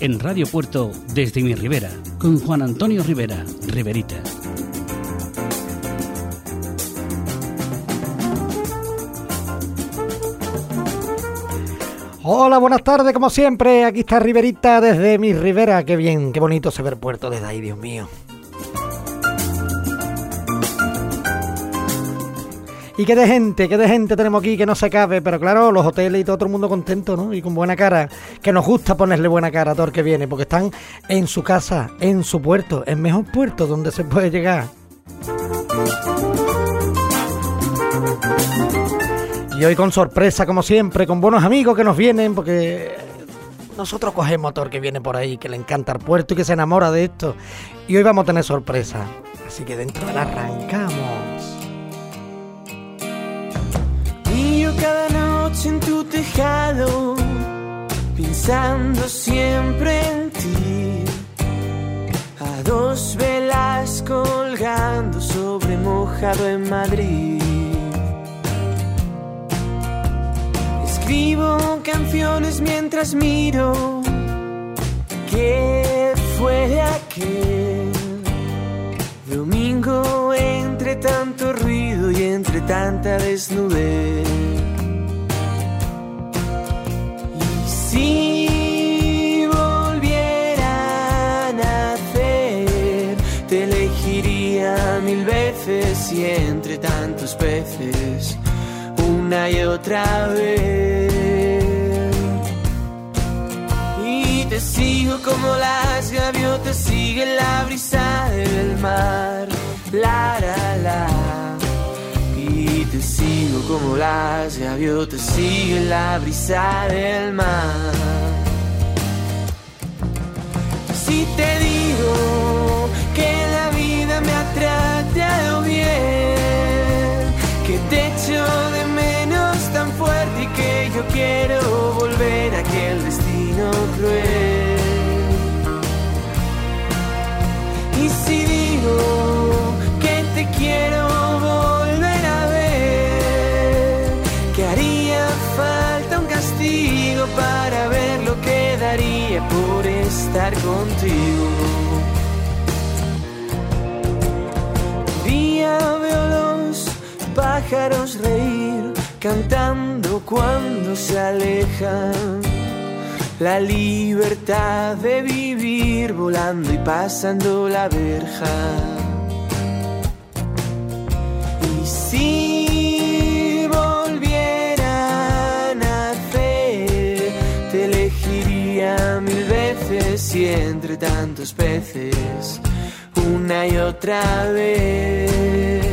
en Radio Puerto desde mi Ribera, con Juan Antonio Rivera, Riverita. Hola, buenas tardes, como siempre, aquí está Riverita desde mi Ribera. Qué bien, qué bonito se ve el puerto desde ahí, Dios mío. Y qué de gente tenemos aquí que no se cabe, pero claro, los hoteles y todo el mundo contento, ¿no? Y con buena cara, que nos gusta ponerle buena cara a todo el que viene, porque están en su casa, en su puerto, el mejor puerto donde se puede llegar. Y hoy con sorpresa, como siempre, con buenos amigos que nos vienen, porque nosotros cogemos a todo el que viene por ahí, que le encanta el puerto y que se enamora de esto. Y hoy vamos a tener sorpresa, así que dentro de la arrancamos. Cada noche en tu tejado, pensando siempre en ti, a dos velas colgando sobre mojado en Madrid. Escribo canciones mientras miro qué fue de aquel domingo entre tanto ruido y entre tanta desnudez. Si volviera a nacer, te elegiría 1000 veces y entre tantos peces, una y otra vez. Y te sigo como las gaviotas siguen la brisa del mar, la, la, la. Y te sigo como las gaviotas siguen la brisa del mar. Si te digo que la vida me ha tratado bien, que te echo de menos tan fuerte y que yo quiero volver a aquel destino cruel. Y si digo que te quiero volver a ver, que haría falta un castigo para ver lo que daría por estar contigo. Un día veo los pájaros reír, cantando cuando se alejan. La libertad de vivir volando y pasando la verja. Y si volviera a nacer, te elegiría 1000 veces y entre tantos peces, una y otra vez.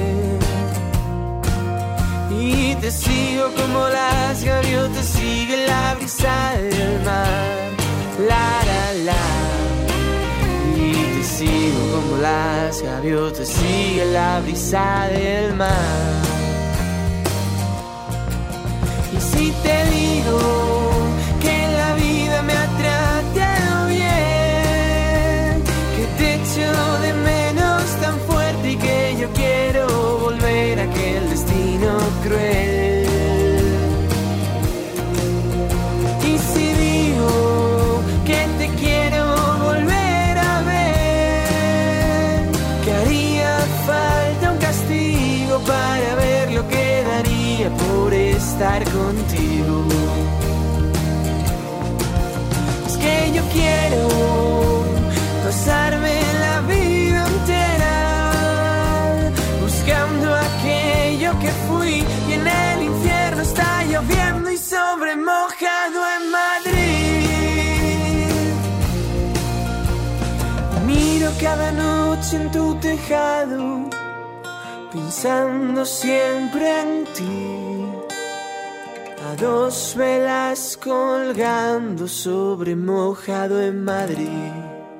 Y te sigo como las gaviotas siguen la brisa del mar, la, la, la. Y te sigo como las gaviotas siguen la brisa del mar. Y si te digo que la vida me ha tratado bien, que te echo de menos tan fuerte y que yo quiero volver a aquel destino cruel. Y si digo que te quiero volver a ver, que haría falta un castigo para ver lo que daría por estar contigo. Es que yo quiero pasarme la vida entera buscando aquello que fui, y en el infierno está lloviendo y sobre mojado en Madrid. Miro cada noche en tu tejado, pensando siempre en ti, a dos velas colgando sobre mojado en Madrid.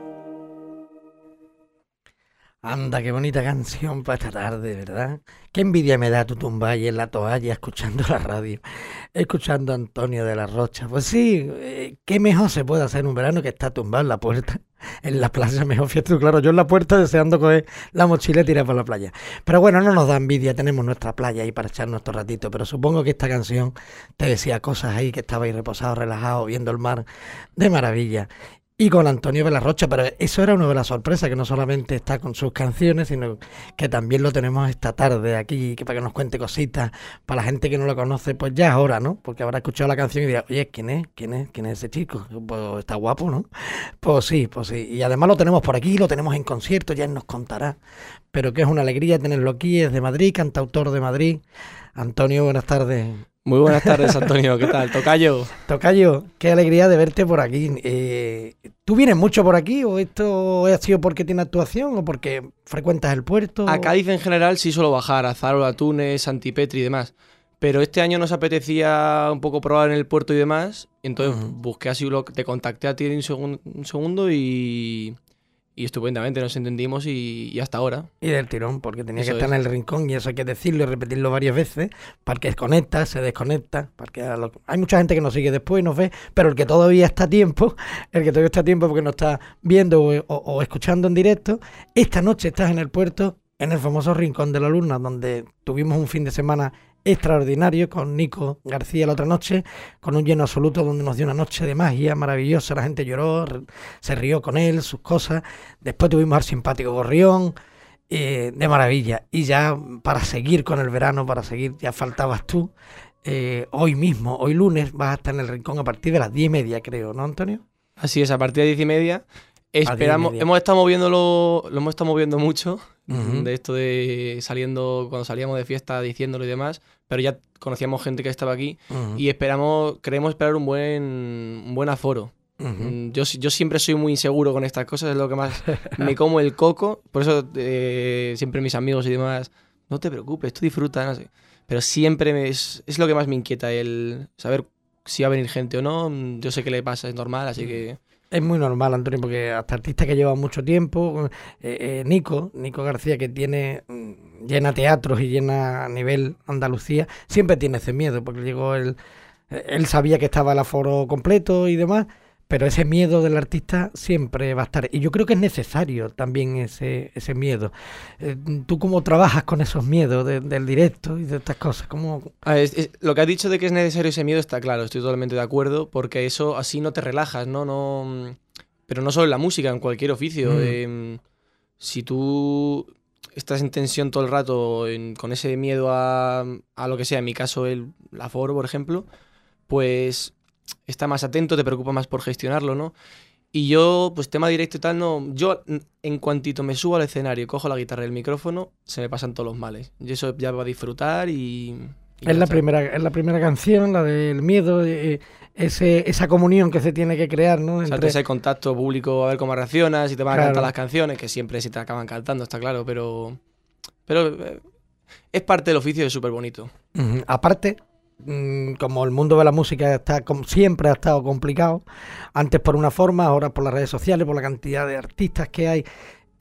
Anda, qué bonita canción para esta tarde, ¿verdad? Qué envidia me da tu tumba y en la toalla escuchando la radio, escuchando a Antonio de la Rocha. Pues sí, qué mejor se puede hacer en un verano que estar tumbado en la puerta, en la playa, mejor fiesta. Claro, yo en la puerta deseando coger la mochila y tirar para la playa. Pero bueno, no nos da envidia, tenemos nuestra playa ahí para echar nuestro ratito. Pero supongo que esta canción te decía cosas ahí, que estabais reposados, relajados, viendo el mar de maravilla. Y con Antonio de la Rocha, pero eso era una de las sorpresas, que no solamente está con sus canciones, sino que también lo tenemos esta tarde aquí, que para que nos cuente cositas. Para la gente que no lo conoce, pues ya es hora, ¿no? Porque habrá escuchado la canción y dirá, oye, ¿quién es ese chico? Pues está guapo, ¿no? Pues sí. Y además lo tenemos por aquí, lo tenemos en concierto, ya él nos contará. Pero que es una alegría tenerlo aquí, es de Madrid, cantautor de Madrid. Antonio, buenas tardes. Muy buenas tardes, Antonio. ¿Qué tal? Tocayo. Tocayo, qué alegría de verte por aquí. ¿Tú vienes mucho por aquí o esto ha sido porque tiene actuación o porque frecuentas el puerto? A Cádiz en general sí suelo bajar, a Zaro, a Túnez, Santipetri y demás. Pero este año nos apetecía un poco probar en el puerto y demás. Entonces busqué así, te contacté a ti un segundo y estupendamente nos entendimos y hasta ahora. Y del tirón, porque tenía Eso que estar en el rincón y eso hay que decirlo y repetirlo varias veces, para que desconecta, se desconecta, porque hay mucha gente que nos sigue después y nos ve, pero el que todavía está a tiempo porque nos está viendo o escuchando en directo, esta noche estás en el puerto, en el famoso Rincón de la Luna, donde tuvimos un fin de semana extraordinario con Nico García la otra noche, con un lleno absoluto donde nos dio una noche de magia maravillosa, la gente lloró, se rió con él, sus cosas. Después tuvimos al simpático Gorrión, de maravilla. Y ya para seguir con el verano, ya faltabas tú. Hoy lunes vas a estar en el Rincón a partir de las 10:30, creo, ¿no, Antonio? Así es, a partir de 10:30. Esperamos, hemos estado moviéndolo, lo hemos estado moviendo mucho, de esto de cuando salíamos de fiesta diciéndolo y demás, pero ya conocíamos gente que estaba aquí y queremos esperar un buen aforo. Yo siempre soy muy inseguro con estas cosas, es lo que más me como el coco, por eso siempre mis amigos y demás, no te preocupes, tú disfruta, no sé. Pero siempre es lo que más me inquieta, el saber si va a venir gente o no. Yo sé que le pasa, es normal, así que... Es muy normal, Antonio, porque hasta artistas que llevan mucho tiempo, Nico García, que llena teatros y llena a nivel Andalucía, siempre tiene ese miedo, porque llegó él sabía que estaba el aforo completo y demás, pero ese miedo del artista siempre va a estar. Y yo creo que es necesario también ese miedo. ¿Tú cómo trabajas con esos miedos del directo y de estas cosas? Lo que has dicho de que es necesario ese miedo está claro, estoy totalmente de acuerdo, porque eso así no te relajas, ¿no? Pero no solo en la música, en cualquier oficio. Si tú estás en tensión todo el rato con ese miedo a lo que sea, en mi caso el aforo, por ejemplo, pues... está más atento, te preocupa más por gestionarlo, ¿no? Y yo, pues tema directo y tal, no... Yo, en cuantito me subo al escenario, cojo la guitarra y el micrófono, se me pasan todos los males. Y eso ya va a disfrutar y es la primera canción, la del miedo, esa comunión que se tiene que crear, ¿no? O sea, ese contacto público, a ver cómo reaccionas, si te van a cantar las canciones, que siempre se te acaban cantando, está claro, pero es parte del oficio y es súper bonito. Aparte... como el mundo de la música siempre ha estado complicado, antes por una forma, ahora por las redes sociales, por la cantidad de artistas que hay,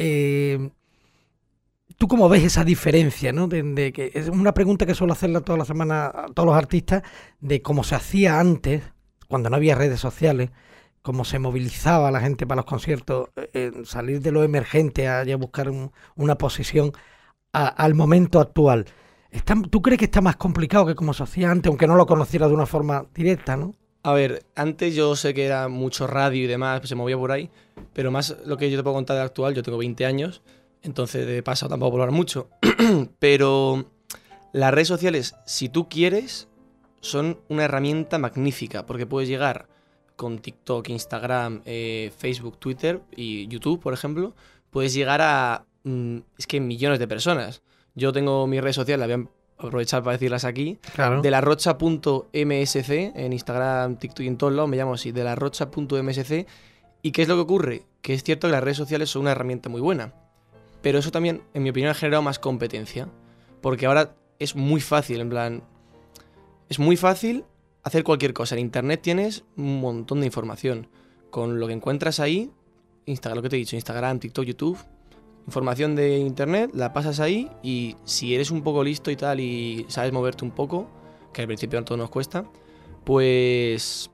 ¿tú cómo ves esa diferencia, ¿no? De que es una pregunta que suelo hacerle toda la semana a todos los artistas, de cómo se hacía antes, cuando no había redes sociales, cómo se movilizaba la gente para los conciertos, salir de lo emergente a buscar una posición al momento actual. ¿Tú crees que está más complicado que como se hacía antes, aunque no lo conociera de una forma directa, ¿no? A ver, antes yo sé que era mucho radio y demás, pues se movía por ahí, pero más lo que yo te puedo contar de actual, yo tengo 20 años, entonces de paso tampoco puedo hablar mucho, pero las redes sociales, si tú quieres, son una herramienta magnífica, porque puedes llegar con TikTok, Instagram, Facebook, Twitter y YouTube, por ejemplo, puedes llegar a millones de personas. Yo tengo mis redes sociales, las voy a aprovechar para decirlas aquí. Claro. delarrocha.msc en Instagram, TikTok y en todos lados me llamo así, delarrocha.msc. ¿Y qué es lo que ocurre? Que es cierto que las redes sociales son una herramienta muy buena, pero eso también, en mi opinión, ha generado más competencia, porque ahora es muy fácil, es muy fácil hacer cualquier cosa. En internet tienes un montón de información. Con lo que encuentras ahí, lo que te he dicho, Instagram, TikTok, YouTube... información de internet, la pasas ahí y si eres un poco listo y tal y sabes moverte un poco, que al principio a todos nos cuesta, pues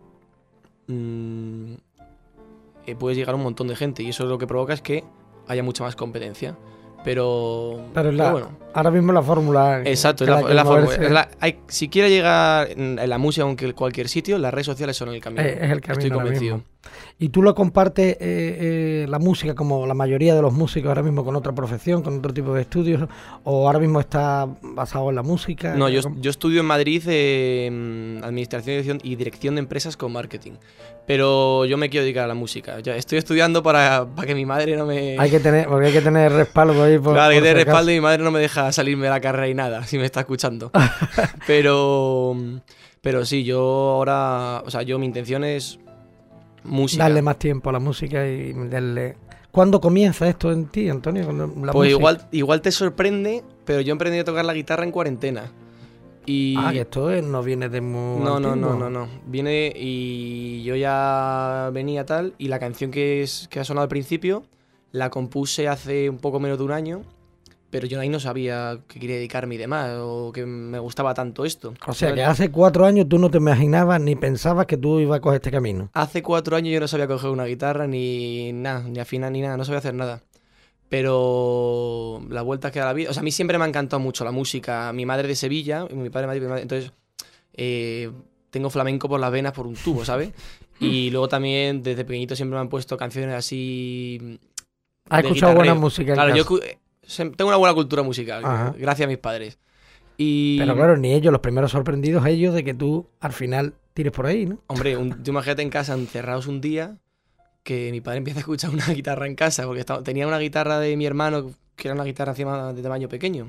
puedes llegar a un montón de gente y eso lo que provoca es que haya mucha más competencia. Pero bueno. Ahora mismo la fórmula... Exacto, es la fórmula. Si quieres llegar en la música, aunque en cualquier sitio, las redes sociales son el camino. Es el camino. Estoy convencido. ¿Y tú lo compartes la música como la mayoría de los músicos ahora mismo con otra profesión, con otro tipo de estudios? ¿O ahora mismo estás basado en la música? No, yo estudio en Madrid Administración y Dirección de Empresas con Marketing. Pero yo me quiero dedicar a la música. Ya estoy estudiando para que mi madre no me... Porque hay que tener respaldo ahí. Claro, hay que tener respaldo y mi madre no me deja salirme de la carrera y nada, si me está escuchando. Pero sí, yo ahora... O sea, mi intención es música. Darle más tiempo a la música y darle... ¿Cuándo comienza esto en ti, Antonio? Pues igual te sorprende, pero yo aprendí a tocar la guitarra en cuarentena. Y... que esto no viene de muy No. Viene y yo ya venía tal, y la canción que ha sonado al principio la compuse hace un poco menos de un año, pero yo ahí no sabía que quería dedicarme y demás, o que me gustaba tanto esto. O sea, que hace 4 años tú no te imaginabas ni pensabas que tú ibas a coger este camino. Hace 4 años yo no sabía coger una guitarra, ni nada, ni afinar, ni nada, no sabía hacer nada. Pero la vuelta que da la vida... O sea, a mí siempre me ha encantado mucho la música. Mi madre de Sevilla, mi padre de Madrid, entonces tengo flamenco por las venas por un tubo, ¿sabes? Y luego también desde pequeñito siempre me han puesto canciones así... ¿Has escuchado buena música? Claro, yo tengo una buena cultura musical, Ajá. gracias a mis padres. Pero claro, ni ellos, los primeros sorprendidos ellos de que tú al final tires por ahí, ¿no? Hombre, tú imagínate en casa encerrados un día, que mi padre empieza a escuchar una guitarra en casa, porque tenía una guitarra de mi hermano, que era una guitarra encima de tamaño pequeño.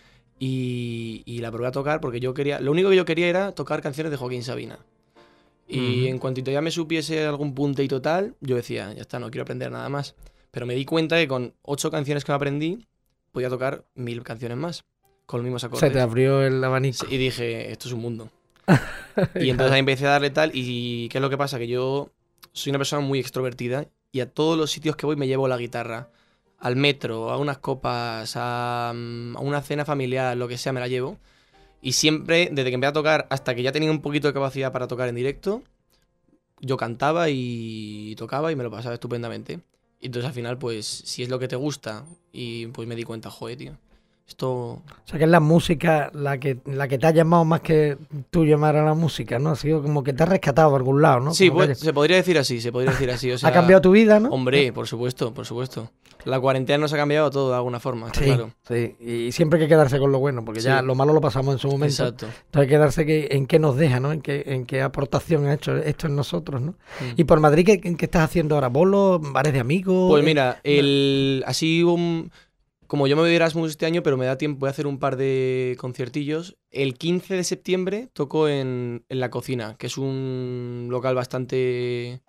Y la probé a tocar porque lo único que yo quería era tocar canciones de Joaquín Sabina. Y en cuanto ya me supiese algún punte y total, yo decía, ya está, no quiero aprender nada más. Pero me di cuenta que con 8 canciones que me aprendí, podía tocar 1000 canciones más, con los mismos acordes. Se te abrió el abanico. Sí, y dije, esto es un mundo. Y entonces ahí empecé a darle tal, y ¿qué es lo que pasa? Que yo soy una persona muy extrovertida, y a todos los sitios que voy me llevo la guitarra. Al metro, a unas copas, a una cena familiar, lo que sea, me la llevo. Y siempre, desde que empecé a tocar hasta que ya tenía un poquito de capacidad para tocar en directo, yo cantaba y tocaba y me lo pasaba estupendamente. Y entonces al final, pues, si es lo que te gusta, y pues me di cuenta, joder, tío, esto... O sea, que es la música la que te ha llamado más que tú llamar a la música, ¿no? Ha sido como que te ha rescatado por algún lado, ¿no? Sí, pues, se podría decir así, o sea, ¿ha cambiado tu vida, no? Hombre, por supuesto. La cuarentena nos ha cambiado todo de alguna forma, sí, claro. Sí, y siempre hay que quedarse con lo bueno, porque ya lo malo lo pasamos en su momento. Exacto. Entonces hay que quedarse en qué nos deja, ¿no? En qué aportación ha hecho esto en nosotros, ¿no? Y por Madrid, ¿qué estás haciendo ahora? ¿Bolos? ¿Bares de amigos? Pues mira, como yo me voy de Erasmus este año, pero me da tiempo, voy a hacer un par de conciertillos. El 15 de septiembre toco en La Cocina, que es un local bastante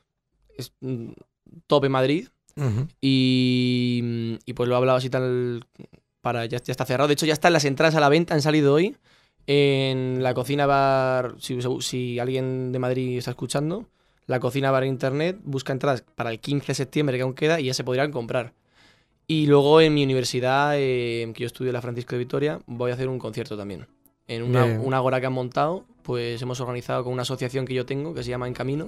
top en Madrid. Uh-huh. Y pues lo he hablado así tal, ya está cerrado. De hecho, ya están las entradas a la venta, han salido hoy. En La Cocina Bar, si alguien de Madrid está escuchando, La Cocina Bar Internet, busca entradas para el 15 de septiembre, que aún queda, y ya se podrían comprar. Y luego en mi universidad, que yo estudio en la Francisco de Vitoria, voy a hacer un concierto también. En una agora que han montado, pues hemos organizado con una asociación que yo tengo, que se llama En Camino,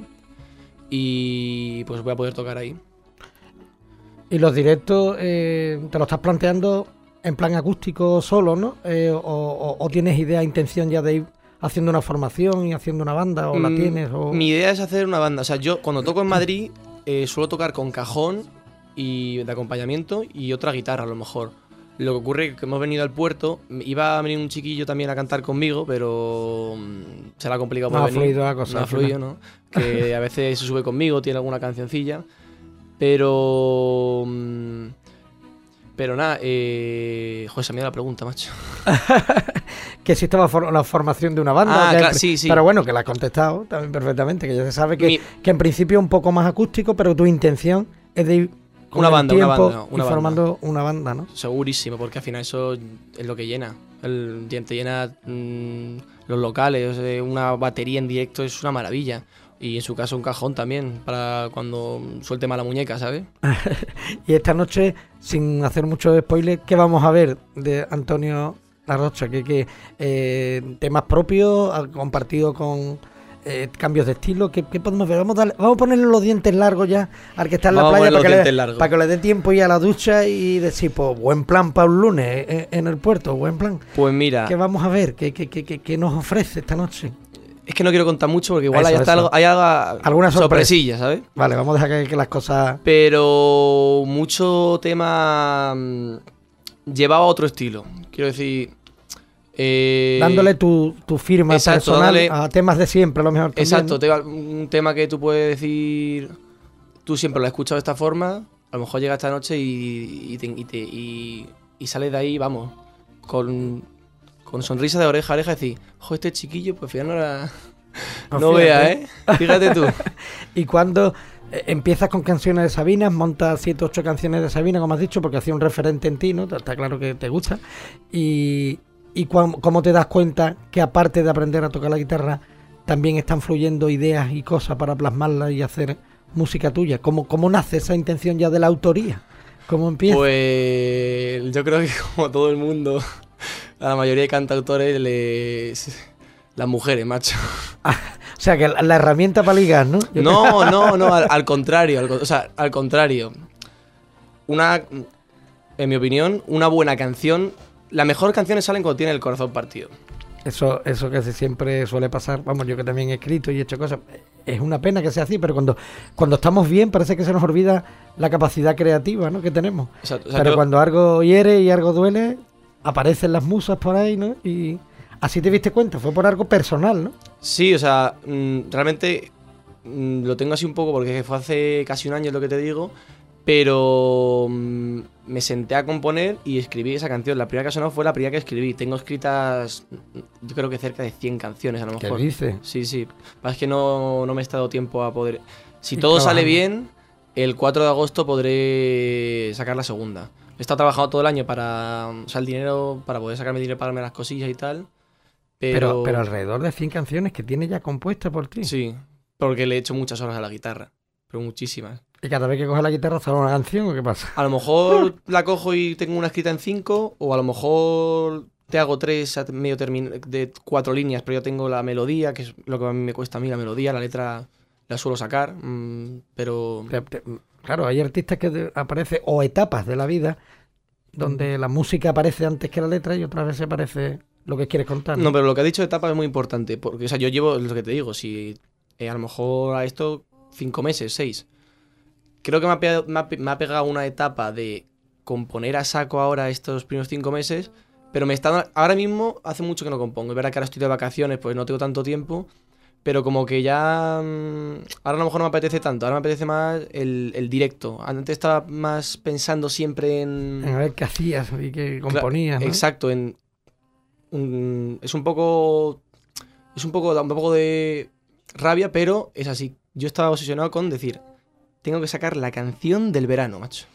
y pues voy a poder tocar ahí. ¿Y los directos te lo estás planteando en plan acústico solo, no? ¿O tienes idea, intención ya de ir haciendo una formación y haciendo una banda, o la tienes? Mi idea es hacer una banda. O sea, yo cuando toco en Madrid suelo tocar con cajón y de acompañamiento y otra guitarra a lo mejor. Lo que ocurre es que hemos venido al puerto, iba a venir un chiquillo también a cantar conmigo, pero se le ha complicado por venir. No ha fluido la cosa. No ha fluido, ¿no? Que a veces se sube conmigo, tiene alguna cancioncilla. Pero nada, joder, se me dio la pregunta, macho. Que si estaba la formación de una banda. Claro, sí. Pero bueno, que la has contestado también perfectamente, que ya se sabe que en principio es un poco más acústico, pero tu intención es de ir con una banda, formando una banda, ¿no? Segurísimo, porque al final eso es lo que llena. Te llena los locales, una batería en directo es una maravilla. Y en su caso un cajón también, para cuando suelte mala muñeca, ¿sabes? Y esta noche, sin hacer mucho spoiler, ¿qué vamos a ver de Antonio La Rocha? ¿Qué temas propios, compartido con cambios de estilo? ¿Qué podemos ver? Vamos a ponerle los dientes largos ya al que está en la playa para que le dé tiempo y a la ducha y decir, pues buen plan para un lunes en el puerto, buen plan. Pues mira... ¿Qué vamos a ver? ¿Qué nos ofrece esta noche? Es que no quiero contar mucho porque igual Eso, hay hasta eso. algo, Alguna sorpresilla, ¿sabes? Vale, vamos a dejar que las cosas... Pero mucho tema llevaba a otro estilo. Quiero decir... dándole tu firma exacto, personal dándole- a temas de siempre, a lo mejor. También, Exacto, ¿no? un tema que tú puedes decir, tú siempre lo has escuchado de esta forma, a lo mejor llega esta noche y sales de ahí, vamos, con sonrisa de oreja a oreja y decir, ojo, este chiquillo, pues fíjate, Pues no fíjate. veas, ¿eh? Fíjate tú. Y cuando empiezas con canciones de Sabina, montas 7 o 8 canciones de Sabina, como has dicho, porque hacía un referente en ti, ¿no? Está claro que te gusta. Y cómo te das cuenta que aparte de aprender a tocar la guitarra, también están fluyendo ideas y cosas para plasmarlas y hacer música tuya. ¿Cómo nace esa intención ya de la autoría? ¿Cómo empieza? Pues yo creo que como todo el mundo, a la mayoría de cantautores, las mujeres, macho. O sea, que la herramienta para ligar, ¿no? No, al contrario, al contrario. En mi opinión, una buena canción, las mejores canciones salen cuando tienen el corazón partido. Eso que siempre suele pasar, vamos, yo que también he escrito y he hecho cosas, es una pena que sea así, pero cuando estamos bien parece que se nos olvida la capacidad creativa, ¿no? que tenemos. Exacto, o sea, Pero yo- cuando algo hiere y algo duele, aparecen las musas por ahí, ¿no? Y así te diste cuenta, fue por algo personal, ¿no? Sí, o sea, realmente lo tengo así un poco porque fue hace casi un año, es lo que te digo, pero me senté a componer y escribí esa canción. La primera que sonó fue la primera que escribí. Tengo escritas, yo creo que cerca de 100 canciones a lo ¿Qué mejor. dices? Sí, sí. Es que no me he estado tiempo a poder... Si Y todo sale trabajando. bien, el 4 de agosto podré sacar la segunda. He estado trabajando todo el año para usar el dinero, para poder sacarme dinero para darme las cosillas y tal. Pero alrededor de 100 canciones que tiene ya compuestas por ti. Sí, porque le he hecho muchas horas a la guitarra, pero muchísimas. Y cada vez que coges la guitarra sale una canción, ¿o qué pasa? A lo mejor la cojo y tengo una escrita en 5, o a lo mejor te hago 3 medio de 4 líneas, pero yo tengo la melodía, que es lo que a mí me cuesta a mí, la melodía, la letra la suelo sacar, pero... Claro, hay artistas que aparecen, o etapas de la vida, donde la música aparece antes que la letra y otras veces aparece lo que quieres contar. No, pero lo que ha dicho de etapa es muy importante, porque o sea, yo llevo, lo que te digo, si a lo mejor a esto 5 meses, 6. Creo que me ha pegado una etapa de componer a saco ahora estos primeros 5 meses, pero ahora mismo hace mucho que no compongo. Es verdad que ahora estoy de vacaciones, pues no tengo tanto tiempo, pero como que ya ahora a lo mejor no me apetece tanto, ahora me apetece más el directo. Antes estaba más pensando siempre En a ver qué hacías y qué componías, ¿no? Exacto, es un poco da un poco de rabia, pero es así. Yo estaba obsesionado con decir, tengo que sacar la canción del verano, macho.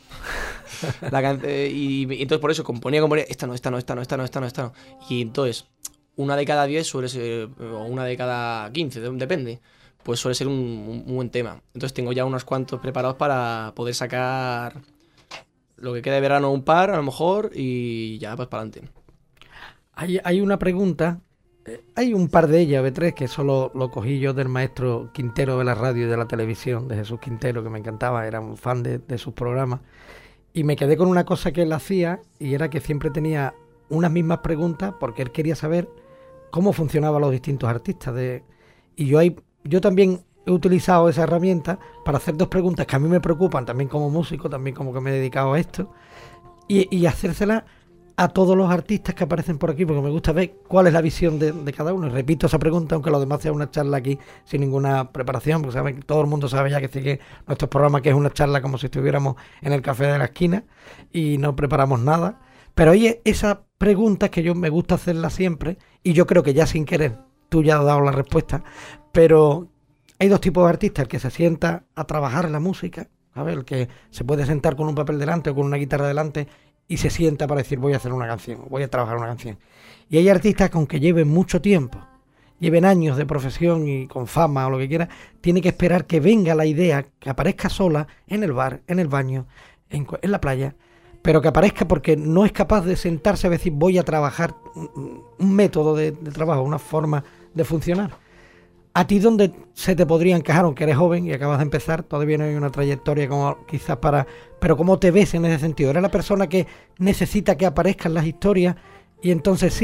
Y entonces por eso componía, esta no. Y entonces, una de cada 10 suele ser, o una de cada 15, depende, pues suele ser un buen tema. Entonces tengo ya unos cuantos preparados para poder sacar lo que queda de verano, un par a lo mejor, y ya pues para adelante. Hay una pregunta, hay un par de ellas, B3, que solo lo cogí yo del maestro Quintero de la radio y de la televisión, de Jesús Quintero, que me encantaba, era un fan de sus programas. Y me quedé con una cosa que él hacía, y era que siempre tenía unas mismas preguntas, porque él quería saber cómo funcionaban los distintos artistas. Y yo también he utilizado esa herramienta para hacer 2 preguntas que a mí me preocupan, también como músico, también como que me he dedicado a esto, y hacérselas a todos los artistas que aparecen por aquí, porque me gusta ver cuál es la visión de cada uno. Y repito esa pregunta, aunque lo demás sea una charla aquí sin ninguna preparación, porque saben, todo el mundo sabe ya que sigue nuestros programas, que es una charla como si estuviéramos en el café de la esquina y no preparamos nada. Pero oye, esa pregunta que yo me gusta hacerla siempre, y yo creo que ya sin querer tú ya has dado la respuesta, pero hay 2 tipos de artistas: el que se sienta a trabajar en la música, ¿sabes? El que se puede sentar con un papel delante o con una guitarra delante y se sienta para decir, voy a hacer una canción, voy a trabajar una canción. Y hay artistas que, aunque lleven mucho tiempo, lleven años de profesión y con fama o lo que quiera, tiene que esperar que venga la idea, que aparezca sola en el bar, en el baño, en la playa, pero que aparezca porque no es capaz de sentarse a decir, voy a trabajar un método de trabajo, una forma de funcionar. ¿A ti dónde se te podría encajar, aunque eres joven y acabas de empezar, todavía no hay una trayectoria como quizás para... Pero ¿cómo te ves en ese sentido? ¿Eres la persona que necesita que aparezcan las historias y entonces sí?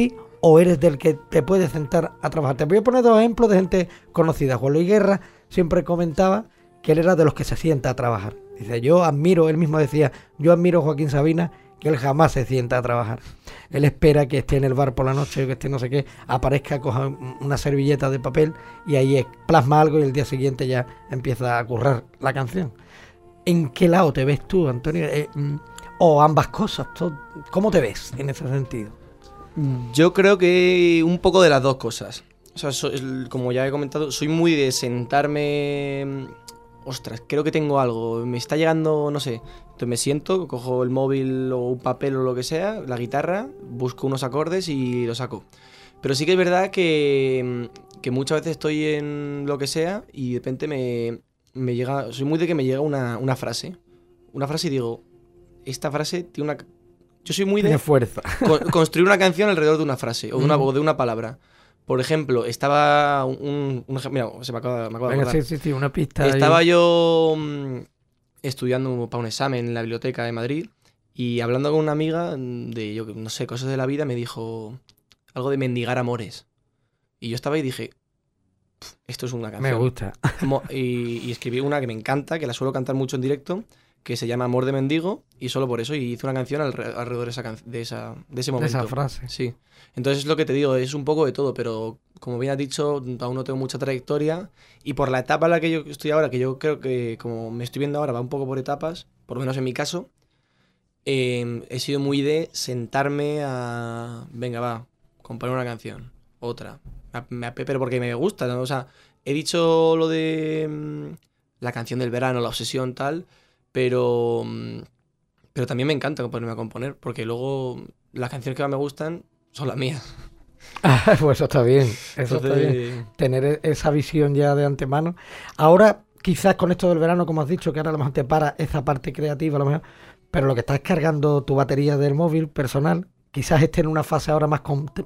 o eres del que te puedes sentar a trabajar? Te voy a poner 2 ejemplos de gente conocida. Juan Luis Guerra siempre comentaba que él era de los que se sienta a trabajar. Dice, él mismo decía, yo admiro a Joaquín Sabina, que él jamás se sienta a trabajar. Él espera que esté en el bar por la noche o que esté no sé qué, aparezca, coja una servilleta de papel y ahí plasma algo y el día siguiente ya empieza a currar la canción. ¿En qué lado te ves tú, Antonio? O ambas cosas, ¿cómo te ves en ese sentido? Yo creo que un poco de las dos cosas. O sea, como ya he comentado, soy muy de sentarme... Ostras, creo que tengo algo, me está llegando, no sé. Entonces me siento, cojo el móvil o un papel o lo que sea, la guitarra, busco unos acordes y lo saco. Pero sí que es verdad que muchas veces estoy en lo que sea y de repente me llega... Soy muy de que me llega una frase. Una frase y digo, esta frase tiene una... Yo soy muy Tiene de fuerza. construir una canción alrededor de una frase o de una palabra. Por ejemplo, estaba mira, se me acaba de Venga, acordar. sí, una pista. Estaba yo estudiando para un examen en la biblioteca de Madrid y hablando con una amiga de, yo no sé, cosas de la vida, me dijo algo de mendigar amores. Y yo estaba y dije, esto es una canción. Me gusta. Y escribí una que me encanta, que la suelo cantar mucho en directo, que se llama Amor de Mendigo, y solo por eso hice una canción alrededor de ese momento. De esa frase. Sí. Entonces es lo que te digo, es un poco de todo, pero como bien has dicho, aún no tengo mucha trayectoria, y por la etapa en la que yo estoy ahora, que yo creo que como me estoy viendo ahora va un poco por etapas, por lo menos en mi caso, he sido muy de sentarme a... Venga, va, componer una canción, otra. Pero porque me gusta, ¿no? O sea, he dicho lo de la canción del verano, la obsesión, tal... Pero también me encanta ponerme a componer, porque luego las canciones que más me gustan son las mías. Pues eso está bien, eso está bien. Tener esa visión ya de antemano. Ahora, quizás con esto del verano, como has dicho, que ahora a lo mejor te para esa parte creativa, a lo mejor, pero lo que estás cargando tu batería del móvil personal, quizás esté en una fase ahora más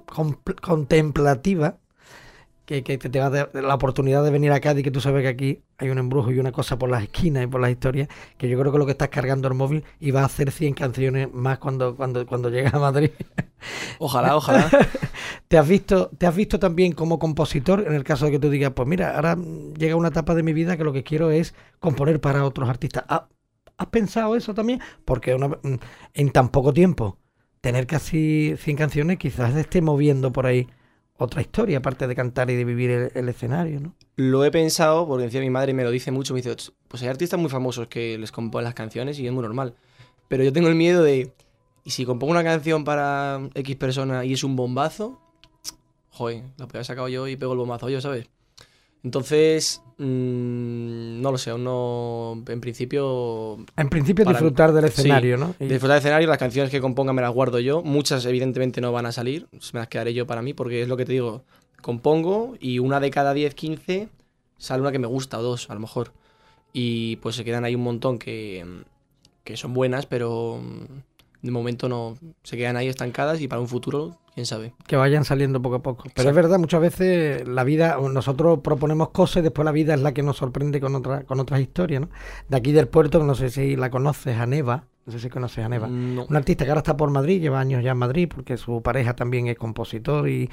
contemplativa, que te va a dar la oportunidad de venir a Cádiz, que tú sabes que aquí hay un embrujo y una cosa por las esquinas y por las historias, que yo creo que lo que estás cargando el móvil y vas a hacer 100 canciones más cuando llegues a Madrid. Ojalá, ojalá. ¿Te has visto también como compositor, en el caso de que tú digas, pues mira, ahora llega una etapa de mi vida que lo que quiero es componer para otros artistas? ¿Has pensado eso también? Porque en tan poco tiempo, tener casi 100 canciones, quizás esté moviendo por ahí otra historia, aparte de cantar y de vivir el escenario, ¿no? Lo he pensado, porque encima mi madre me lo dice mucho, me dice, pues hay artistas muy famosos que les componen las canciones y es muy normal. Pero yo tengo el miedo de, ¿y si compongo una canción para X persona y es un bombazo? Joder, la podría haber sacado yo y pego el bombazo yo, ¿sabes? Entonces, no lo sé, aún no, en principio... disfrutar del escenario, sí, ¿no? Disfrutar del escenario, las canciones que componga me las guardo yo, muchas evidentemente no van a salir, me las quedaré yo para mí, porque es lo que te digo, compongo y una de cada 10, 15 sale una que me gusta o dos, a lo mejor. Y pues se quedan ahí un montón que son buenas, pero de momento no, se quedan ahí estancadas y para un futuro... ¿Quién sabe? Que vayan saliendo poco a poco. Pero Exacto. Es verdad, muchas veces la vida, nosotros proponemos cosas y después la vida es la que nos sorprende con otras historias, ¿no? De aquí del puerto, no sé si la conoces, a Neva. No sé si conoces a Neva. No. Una artista que ahora está por Madrid, lleva años ya en Madrid, porque su pareja también es compositor y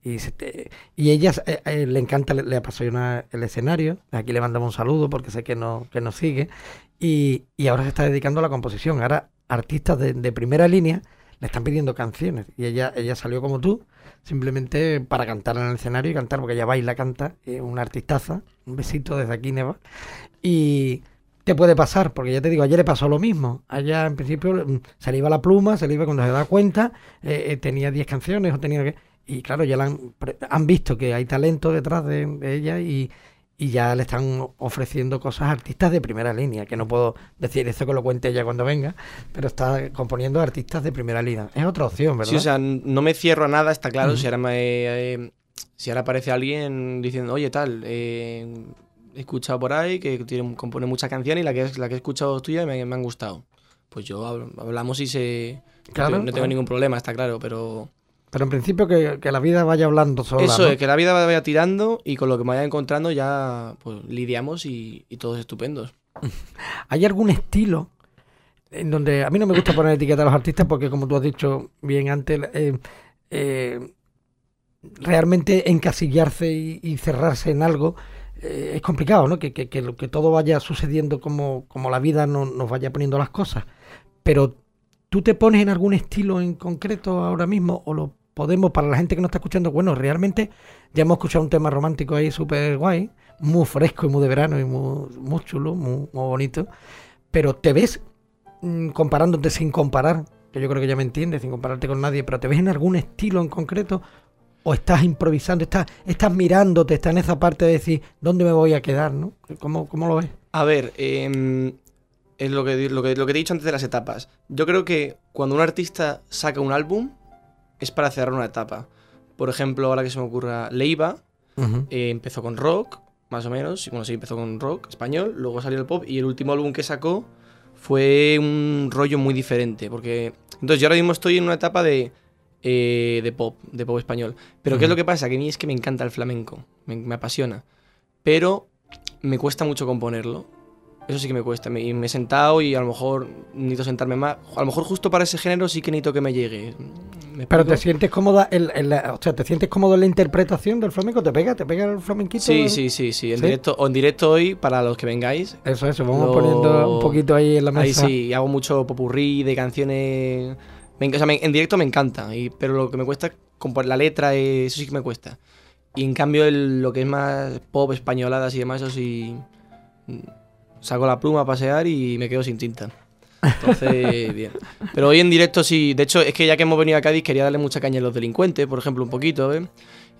ella le encanta, le apasiona el escenario. Aquí le mandamos un saludo porque sé que nos sigue. Y ahora se está dedicando a la composición. Ahora, artistas de primera línea le están pidiendo canciones y ella salió como tú, simplemente para cantar en el escenario y cantar, porque ella baila, canta, una artistaza. Un besito desde aquí, Neva. Y te puede pasar, porque ya te digo, ayer le pasó lo mismo. Allá en principio se le iba la pluma, se le iba cuando se da cuenta, tenía 10 canciones o tenía que... Y claro, ya han visto que hay talento detrás de ella y ya le están ofreciendo cosas a artistas de primera línea, que no puedo decir eso, que lo cuente ella cuando venga, pero está componiendo artistas de primera línea. Es otra opción, ¿verdad? Sí, o sea, no me cierro a nada, está claro. Si ahora aparece alguien diciendo, oye, tal, he escuchado por ahí que compone muchas canciones y la que he escuchado tuya me han gustado. Pues yo hablamos y Claro, no tengo ningún problema, está claro, pero en principio que la vida vaya hablando sola, eso, ¿no? es que la vida vaya tirando y con lo que me vaya encontrando ya pues lidiamos y todos estupendos. ¿Hay algún estilo en donde a mí no me gusta poner etiqueta a los artistas porque, como tú has dicho bien antes, realmente encasillarse y cerrarse en algo es complicado, ¿no? Que todo vaya sucediendo como la vida nos vaya poniendo las cosas. Pero ¿tú te pones en algún estilo en concreto ahora mismo? ¿O lo podemos, para la gente que nos está escuchando? Bueno, realmente ya hemos escuchado un tema romántico ahí súper guay, muy fresco y muy de verano y muy chulo, muy bonito. Pero ¿te ves comparándote sin comparar? Que yo creo que ya me entiendes, sin compararte con nadie. ¿Pero te ves en algún estilo en concreto? ¿O estás improvisando, estás mirándote, estás en esa parte de decir ¿dónde me voy a quedar? ¿No? ¿Cómo lo ves? A ver, es lo que te he dicho antes de las etapas. Yo creo que cuando un artista saca un álbum es para cerrar una etapa. Por ejemplo, ahora que se me ocurra, Leiva empezó con rock, más o menos. Bueno, sí, empezó con rock español, luego salió el pop y el último álbum que sacó fue un rollo muy diferente. Porque entonces yo ahora mismo estoy en una etapa de pop español. Pero ¿qué es lo que pasa? Que a mí es que me encanta el flamenco, me apasiona. Pero me cuesta mucho componerlo. Eso sí que me cuesta. Me he sentado y a lo mejor necesito sentarme más. A lo mejor justo para ese género sí que necesito que me llegue. Pero ¿te sientes cómoda ¿te sientes cómodo en la interpretación del flamenco? ¿Te pega el flamenquito? Sí. En directo hoy, para los que vengáis. Eso. Vamos poniendo un poquito ahí en la mesa. Ahí sí, hago mucho popurrí de canciones. En directo me encanta, pero lo que me cuesta es la letra, eso sí que me cuesta. Y en cambio lo que es más pop, españoladas y demás, eso sí, saco la pluma a pasear y me quedo sin tinta. Entonces, bien. Pero hoy en directo sí, de hecho es que ya que hemos venido a Cádiz quería darle mucha caña a Los Delincuentes, por ejemplo, un poquito, ¿eh?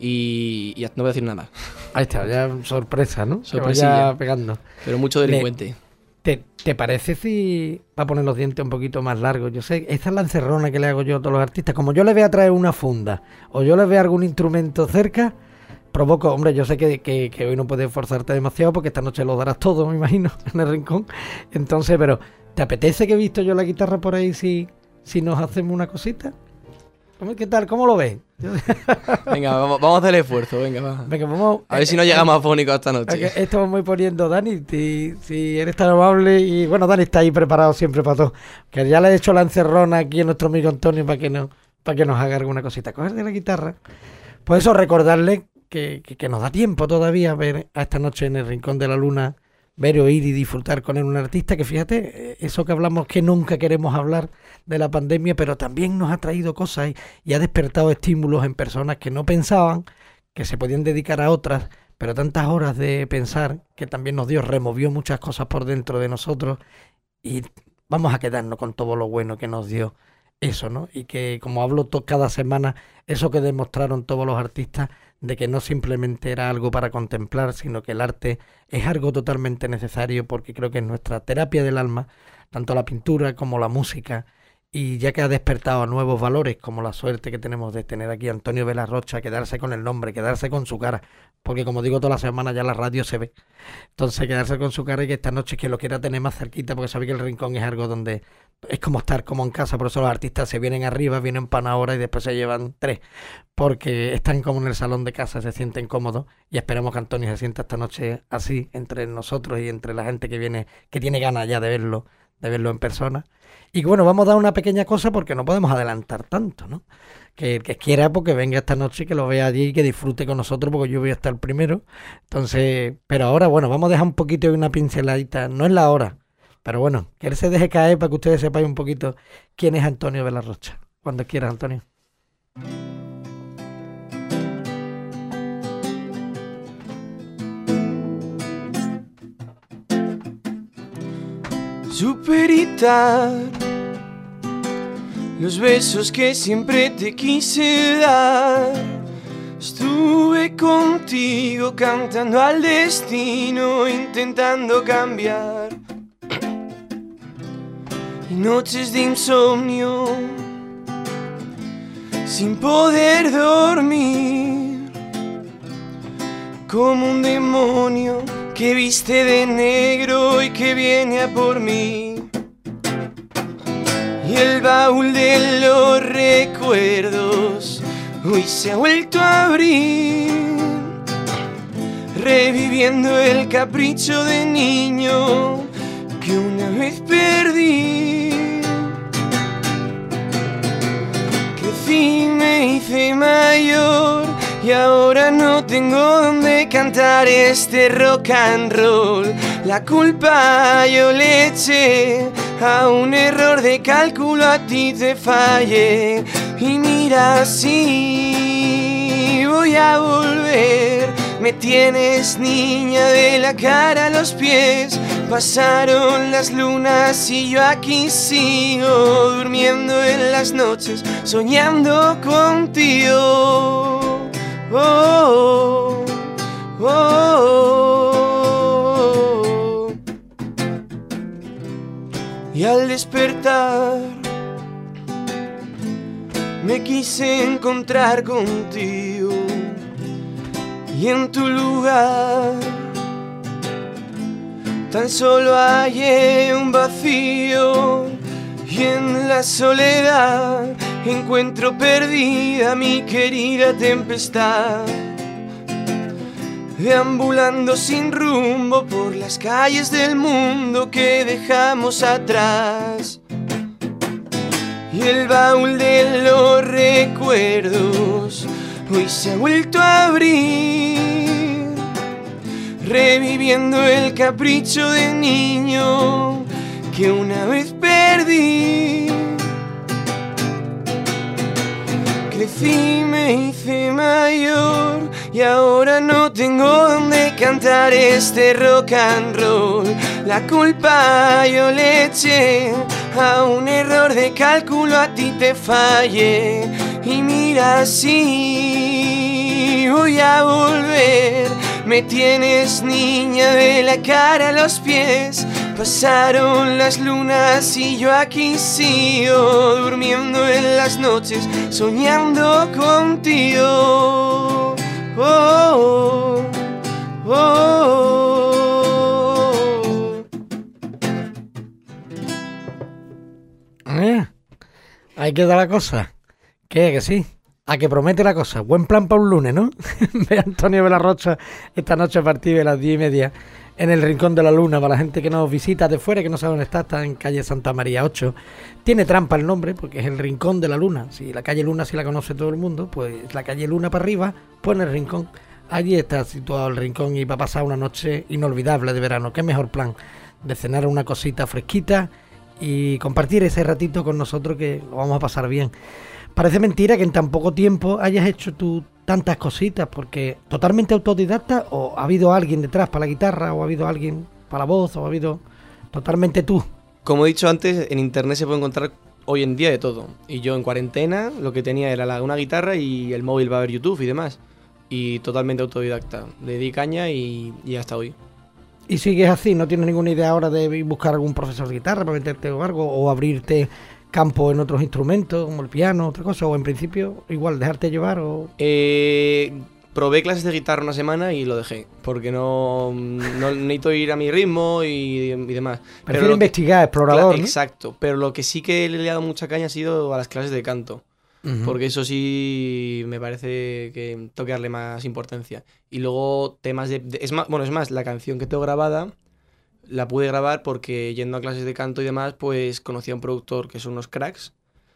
Y ya no voy a decir nada. Ahí está, ya sorpresa, ¿no? Sorpresilla. Ya pegando. Pero mucho delincuente. ¿Te parece si va a poner los dientes un poquito más largos? Yo sé, esta es la encerrona que le hago yo a todos los artistas. Como yo les voy a traer una funda o yo les veo algún instrumento cerca, provoco, hombre, yo sé que hoy no puedes forzarte demasiado porque esta noche lo darás todo, me imagino, en el rincón. Entonces, pero ¿te apetece que he visto yo la guitarra por ahí si nos hacemos una cosita? ¿Qué tal? ¿Cómo lo ves? Venga, vamos a hacer el esfuerzo, venga, va. Venga, vamos. A ver si no llegamos afónicos esta noche. Esto me voy poniendo, Dani, si eres tan amable. Y bueno, Dani está ahí preparado siempre para todo. Que ya le he hecho la encerrona aquí a nuestro amigo Antonio para que nos haga alguna cosita. Coger de la guitarra. Pues eso, recordarle que nos da tiempo todavía ver a esta noche en el Rincón de la Luna, ver, oír y disfrutar con él un artista que, fíjate, eso que hablamos que nunca queremos hablar de la pandemia, pero también nos ha traído cosas y ha despertado estímulos en personas que no pensaban que se podían dedicar a otras, pero tantas horas de pensar que también nos dio, removió muchas cosas por dentro de nosotros y vamos a quedarnos con todo lo bueno que nos dio eso, ¿no? Y que, como hablo cada semana, eso que demostraron todos los artistas, de que no simplemente era algo para contemplar, sino que el arte es algo totalmente necesario, porque creo que es nuestra terapia del alma, tanto la pintura como la música, y ya que ha despertado nuevos valores, como la suerte que tenemos de tener aquí a Antonio Vela Rocha, quedarse con el nombre, quedarse con su cara, porque como digo toda la semana ya la radio se ve, entonces quedarse con su cara y que esta noche que lo quiera tener más cerquita, porque sabe que el Rincón es algo donde es como estar como en casa, por eso los artistas se vienen arriba, vienen para una hora y después se llevan 3, porque están como en el salón de casa, se sienten cómodos y esperamos que Antonio se sienta esta noche así entre nosotros y entre la gente que viene, que tiene ganas ya de verlo en persona. Y bueno, vamos a dar una pequeña cosa porque no podemos adelantar tanto, ¿no? Que el que quiera, porque venga esta noche y que lo vea allí y que disfrute con nosotros, porque yo voy a estar primero. Entonces, pero ahora, bueno, vamos a dejar un poquito de una pinceladita, no es la hora, pero bueno, que él se deje caer para que ustedes sepáis un poquito quién es Antonio Vela Rocha. Cuando quieras, Antonio. Supe evitar los besos que siempre te quise dar. Estuve contigo cantando al destino, intentando cambiar. Y noches de insomnio, sin poder dormir, como un demonio que viste de negro y que viene a por mí. Y el baúl de los recuerdos hoy se ha vuelto a abrir, reviviendo el capricho de niño que una vez perdí. Crecí, me hice mayor, tengo donde cantar este rock and roll. La culpa yo le eché a un error de cálculo, a ti te fallé. Y mira, si voy a volver, me tienes niña de la cara a los pies. Pasaron las lunas y yo aquí sigo, durmiendo en las noches, soñando contigo. Oh, oh, oh, oh. Y al despertar me quise encontrar contigo, y en tu lugar tan solo hallé un vacío, y en la soledad encuentro perdida mi querida tempestad, deambulando sin rumbo por las calles del mundo que dejamos atrás. Y el baúl de los recuerdos hoy se ha vuelto a abrir, reviviendo el capricho de niño que una vez perdí. Crecí, me hice mayor y ahora no tengo donde cantar este rock and roll. La culpa yo le eché a un error de cálculo, a ti te fallé. Y mira, si voy a volver, me tienes niña de la cara a los pies. Pasaron las lunas y yo aquí sigo, durmiendo en las noches, soñando contigo. Oh, oh, oh, oh. Ahí queda la cosa. ¿Qué? Que sí. A que promete la cosa. Buen plan para un lunes, ¿no? Ve a Antonio de la Rocha esta noche a partir de las 10:30 en el Rincón de la Luna. Para la gente que nos visita de fuera, que no sabe dónde está en calle Santa María 8. Tiene trampa el nombre porque es el Rincón de la Luna. Si la calle Luna sí la conoce todo el mundo, pues la calle Luna para arriba, pues en el Rincón. Allí está situado el Rincón y va a pasar una noche inolvidable de verano. Qué mejor plan de cenar una cosita fresquita y compartir ese ratito con nosotros, que lo vamos a pasar bien. Parece mentira que en tan poco tiempo hayas hecho tú tantas cositas, porque totalmente autodidacta, o ha habido alguien detrás para la guitarra, o ha habido alguien para la voz, o ha habido totalmente tú. Como he dicho antes, en internet se puede encontrar hoy en día de todo. Y yo en cuarentena lo que tenía era una guitarra y el móvil para ver YouTube y demás. Y totalmente autodidacta. Le di caña y hasta hoy. ¿Y sigues así? ¿No tienes ninguna idea ahora de buscar algún profesor de guitarra para meterte o algo, o abrirte campo en otros instrumentos como el piano, otra cosa, o en principio igual dejarte llevar? O probé clases de guitarra una semana y lo dejé, porque no necesito ir a mi ritmo y demás. Prefiero investigar, explorador, ¿no? Exacto, pero lo que sí que le he dado mucha caña ha sido a las clases de canto, porque eso sí me parece que tengo que darle más importancia. Y luego temas es más, la canción que tengo grabada la pude grabar porque yendo a clases de canto y demás, pues conocí a un productor que son unos cracks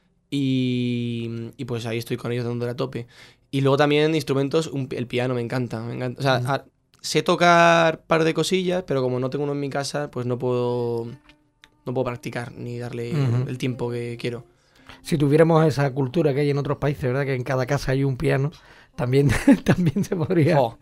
y pues ahí estoy con ellos dándole a tope. Y luego también instrumentos, el piano me encanta. O sea, sé tocar un par de cosillas, pero como no tengo uno en mi casa, pues no puedo practicar ni darle el tiempo que quiero. Si tuviéramos esa cultura que hay en otros países, ¿verdad? Que en cada casa hay un piano, también se podría... Oh.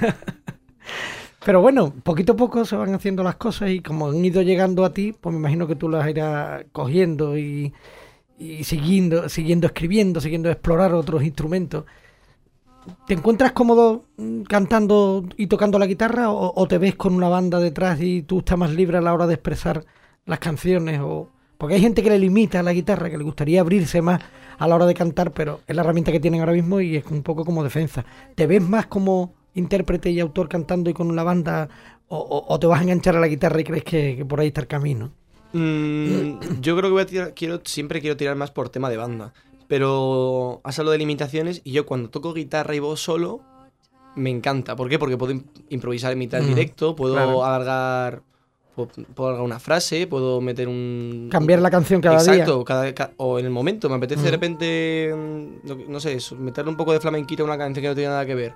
Pero bueno, poquito a poco se van haciendo las cosas y como han ido llegando a ti, pues me imagino que tú las irás cogiendo y siguiendo escribiendo, siguiendo explorar otros instrumentos. ¿Te encuentras cómodo cantando y tocando la guitarra o te ves con una banda detrás y tú estás más libre a la hora de expresar las canciones? Porque hay gente que le limita a la guitarra, que le gustaría abrirse más a la hora de cantar, pero es la herramienta que tienen ahora mismo y es un poco como defensa. ¿Te ves más como intérprete y autor cantando y con una banda o te vas a enganchar a la guitarra y crees que por ahí está el camino? Yo creo que siempre quiero tirar más por tema de banda, pero has hablado de limitaciones y yo cuando toco guitarra y voz solo me encanta. ¿Por qué? Porque puedo improvisar en mitad del directo, puedo alargar una frase, puedo meter cambiar la canción cada día. Exacto, o en el momento me apetece de repente, no sé, meterle un poco de flamenquita a una canción que no tiene nada que ver.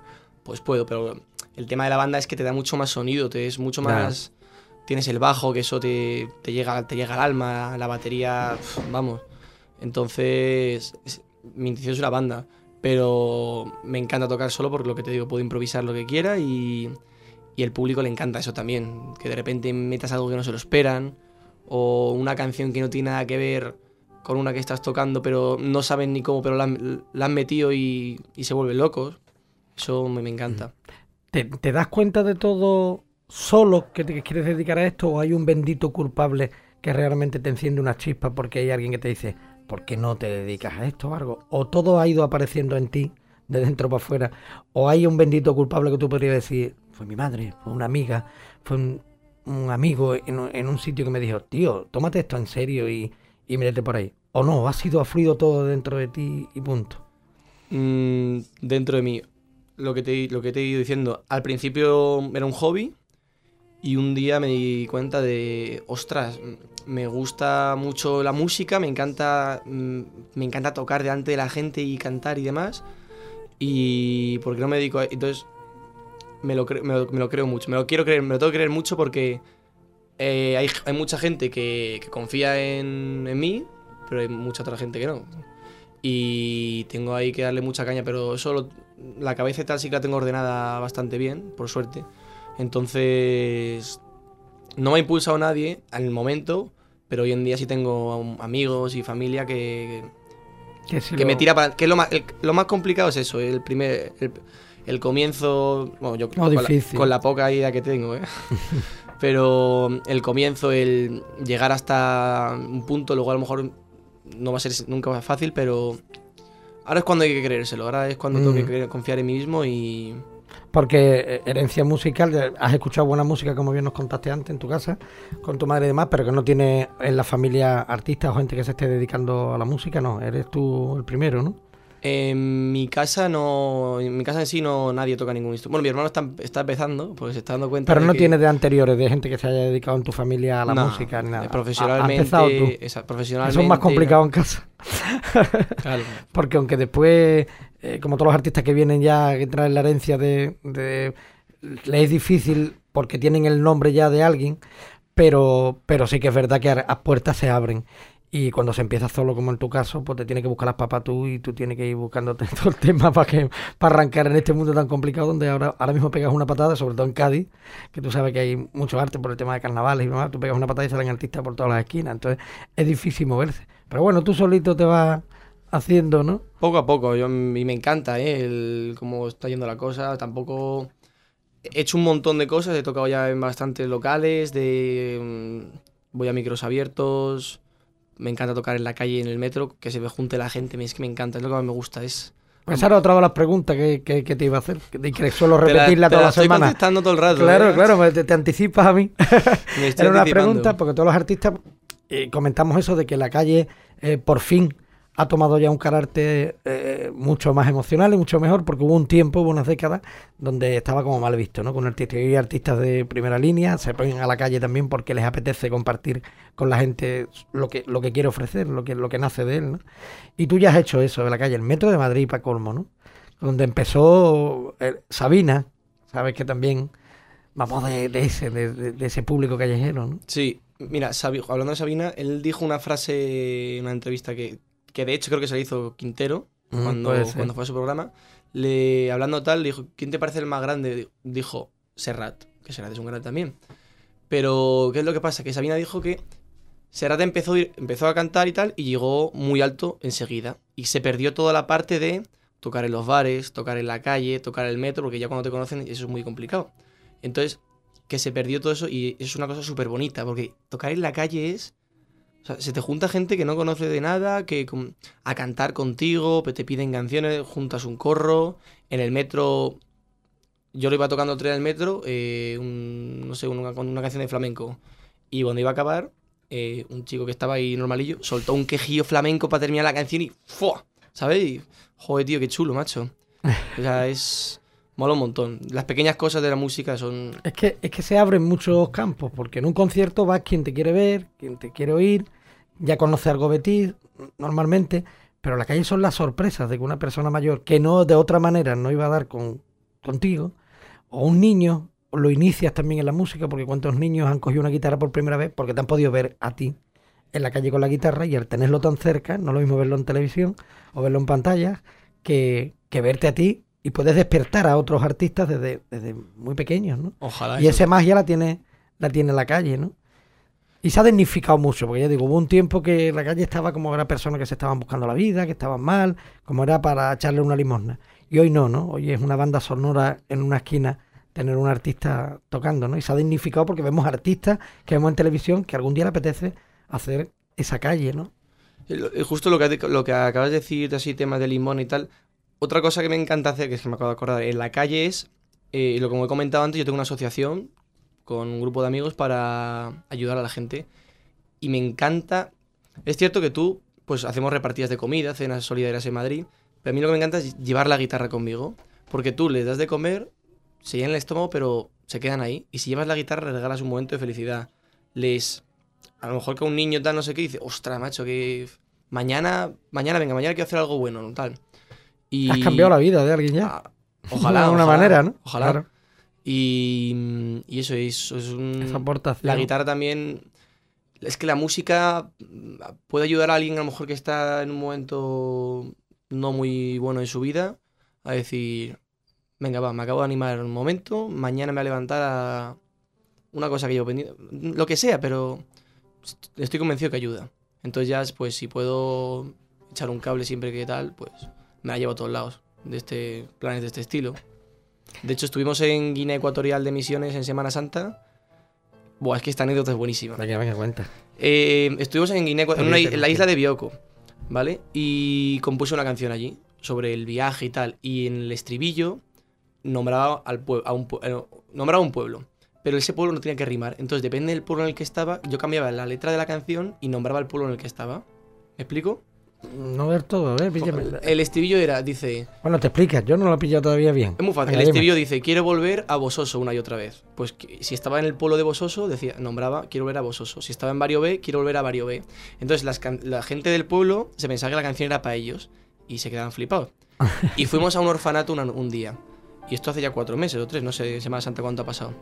pues puedo, pero el tema de la banda es que te da mucho más sonido, te es mucho Claro. más... Tienes el bajo, que eso te llega al alma, la batería, vamos. Entonces, mi intención es una banda, pero me encanta tocar solo porque lo que te digo, puedo improvisar lo que quiera y el público le encanta eso también, que de repente metas algo que no se lo esperan o una canción que no tiene nada que ver con una que estás tocando, pero no saben ni cómo, pero la han metido y se vuelven locos. Eso me encanta. ¿Te das cuenta de todo solo que te quieres dedicar a esto o hay un bendito culpable que realmente te enciende una chispa porque hay alguien que te dice, ¿por qué no te dedicas a esto o algo? ¿O todo ha ido apareciendo en ti de dentro para afuera? ¿O hay un bendito culpable que tú podrías decir, fue mi madre, fue una amiga, fue un amigo en un sitio que me dijo, tío, tómate esto en serio y métete por ahí? ¿O no? ¿Ha sido fluido todo dentro de ti y punto? Dentro de mí, lo que te he ido diciendo, al principio era un hobby y un día me di cuenta de, ostras, me gusta mucho la música, me encanta tocar delante de la gente y cantar y demás, y ¿por qué no me dedico a...? Entonces me lo creo mucho, me lo tengo que creer mucho porque hay mucha gente que confía en mí, pero hay mucha otra gente que no. Y tengo ahí que darle mucha caña, pero eso la cabeza y tal sí que la tengo ordenada bastante bien, por suerte. Entonces, no me ha impulsado nadie al momento, pero hoy en día sí tengo amigos y familia que me tira para... Que lo más complicado es eso, el comienzo... Bueno, yo con la poca idea que tengo, pero el comienzo, el llegar hasta un punto, luego a lo mejor no va a ser nunca fácil, pero ahora es cuando hay que creérselo, ahora es cuando tengo que confiar en mí mismo y... Porque herencia musical, has escuchado buena música, como bien nos contaste antes, en tu casa, con tu madre y demás, pero que no tienes en la familia artistas o gente que se esté dedicando a la música, no, eres tú el primero, ¿no? En mi casa no, en mi casa en sí no nadie toca ningún instrumento. Bueno, mi hermano está empezando, porque se está dando cuenta. Pero no tienes de anteriores, de gente que se haya dedicado en tu familia a la música, ni nada. Profesionalmente. ¿Has empezado tú? Profesionalmente. Eso es más complicado en casa. Claro. Porque aunque después, como todos los artistas que vienen ya, que traen la herencia les es difícil porque tienen el nombre ya de alguien, pero sí que es verdad que las puertas se abren. Y cuando se empieza solo, como en tu caso, pues te tienes que buscar las papas tú y tú tienes que ir buscándote todo el tema para arrancar en este mundo tan complicado donde ahora mismo pegas una patada, sobre todo en Cádiz, que tú sabes que hay mucho arte por el tema de carnavales y demás, tú pegas una patada y salen artistas por todas las esquinas, entonces es difícil moverse. Pero bueno, tú solito te vas haciendo, ¿no? Poco a poco, y me encanta cómo está yendo la cosa, tampoco... He hecho un montón de cosas, he tocado ya en bastantes locales, voy a micros abiertos... Me encanta tocar en la calle, en el metro, que se me junte la gente, es que me encanta, es lo que más me gusta. Pues esa era otra de las preguntas que te iba a hacer, que suelo repetirla todas las semanas. Estoy contestando todo el rato. Claro, te anticipas a mí. Me estoy Era una anticipando. pregunta, porque todos los artistas comentamos eso de que la calle por fin ha tomado ya un carácter mucho más emocional y mucho mejor, porque hubo unas décadas donde estaba como mal visto, ¿no? Con artistas de primera línea se ponen a la calle también porque les apetece compartir con la gente lo que quiere ofrecer, lo que nace de él, ¿no? Y tú ya has hecho eso de la calle, el Metro de Madrid para colmo, ¿no? Donde empezó Sabina, sabes que también vamos de ese público callejero, ¿no? Sí, mira, hablando de Sabina, él dijo una frase en una entrevista que de hecho creo que se la hizo Quintero cuando fue a su programa, hablando tal, le dijo, ¿quién te parece el más grande? Dijo Serrat, que Serrat es un grande también. Pero, ¿qué es lo que pasa? Que Sabina dijo que Serrat empezó a cantar y tal, y llegó muy alto enseguida. Y se perdió toda la parte de tocar en los bares, tocar en la calle, tocar en el metro, porque ya cuando te conocen eso es muy complicado. Entonces, que se perdió todo eso, y es una cosa súper bonita, porque tocar en la calle es... O sea, se te junta gente que no conoce de nada, a cantar contigo, te piden canciones, juntas un corro. En el metro, yo lo iba tocando el tren en el metro, una canción de flamenco. Y cuando iba a acabar, un chico que estaba ahí normalillo soltó un quejío flamenco para terminar la canción y ¡fua! ¿Sabes? Y, joder, tío, qué chulo, macho. O sea, mola un montón. Las pequeñas cosas de la música son... Es que se abren muchos campos, porque en un concierto vas quien te quiere ver, quien te quiere oír, ya conoce algo de ti, normalmente, pero la calle son las sorpresas de que una persona mayor, que no de otra manera no iba a dar con contigo, o un niño, lo inicias también en la música, porque cuántos niños han cogido una guitarra por primera vez porque te han podido ver a ti en la calle con la guitarra, y al tenerlo tan cerca, no es lo mismo verlo en televisión o verlo en pantalla, que verte a ti, y puedes despertar a otros artistas desde muy pequeños, ¿no? Ojalá. Y esa magia la tiene la calle, ¿no? Y se ha dignificado mucho, porque ya digo, hubo un tiempo que la calle estaba como era personas que se estaban buscando la vida, que estaban mal, como era para echarle una limosna. Y hoy no, ¿no? Hoy es una banda sonora en una esquina tener un artista tocando, ¿no? Y se ha dignificado porque vemos artistas que vemos en televisión que algún día le apetece hacer esa calle, ¿no? Justo lo que acabas de decir, de así temas de limón y tal. Otra cosa que me encanta hacer, que es que me acabo de acordar, en la calle es, como he comentado antes, yo tengo una asociación con un grupo de amigos para ayudar a la gente. Y me encanta. Es cierto que tú, pues hacemos repartidas de comida, cenas solidarias en Madrid, pero a mí lo que me encanta es llevar la guitarra conmigo, porque tú les das de comer, se llenan el estómago, pero se quedan ahí. Y si llevas la guitarra, les regalas un momento de felicidad. A lo mejor que un niño tal, no sé qué, dice, ostras, macho, que mañana quiero hacer algo bueno, ¿no? Tal. Y has cambiado la vida de alguien ya. Ojalá. De alguna manera, ¿no? Ojalá. Claro. Y eso es esa aportación. La guitarra también. Es que la música puede ayudar a alguien a lo mejor que está en un momento no muy bueno en su vida a decir, venga, va, me acabo de animar un momento, mañana me voy a levantar a una cosa que llevo pendiente, lo que sea, pero estoy convencido que ayuda. Entonces ya, pues si puedo echar un cable siempre que tal, pues me la llevo a todos lados de planes de este estilo. De hecho, estuvimos en Guinea Ecuatorial de Misiones en Semana Santa. Buah, es que esta anécdota es buenísima. Venga, cuenta. Estuvimos en Guinea Ecuatorial, en la isla de Bioko, ¿vale? Y compuse una canción allí sobre el viaje y tal. Y en el estribillo nombraba un pueblo. Pero ese pueblo no tenía que rimar. Entonces, depende del pueblo en el que estaba, yo cambiaba la letra de la canción y nombraba el pueblo en el que estaba. ¿Me explico? No ver todo, a ver, píllame. El estribillo dice... Bueno, te explicas, yo no lo he pillado todavía bien. Es muy fácil. El estribillo dice, quiero volver a Bososo una y otra vez. Pues si estaba en el pueblo de Bososo, nombraba, quiero volver a Bososo. Si estaba en Barrio B, quiero volver a Barrio B. Entonces la gente del pueblo se pensaba que la canción era para ellos y se quedaban flipados. Y fuimos a un orfanato un día. Y esto hace ya 4 meses o 3, no sé, Semana Santa cuánto ha pasado.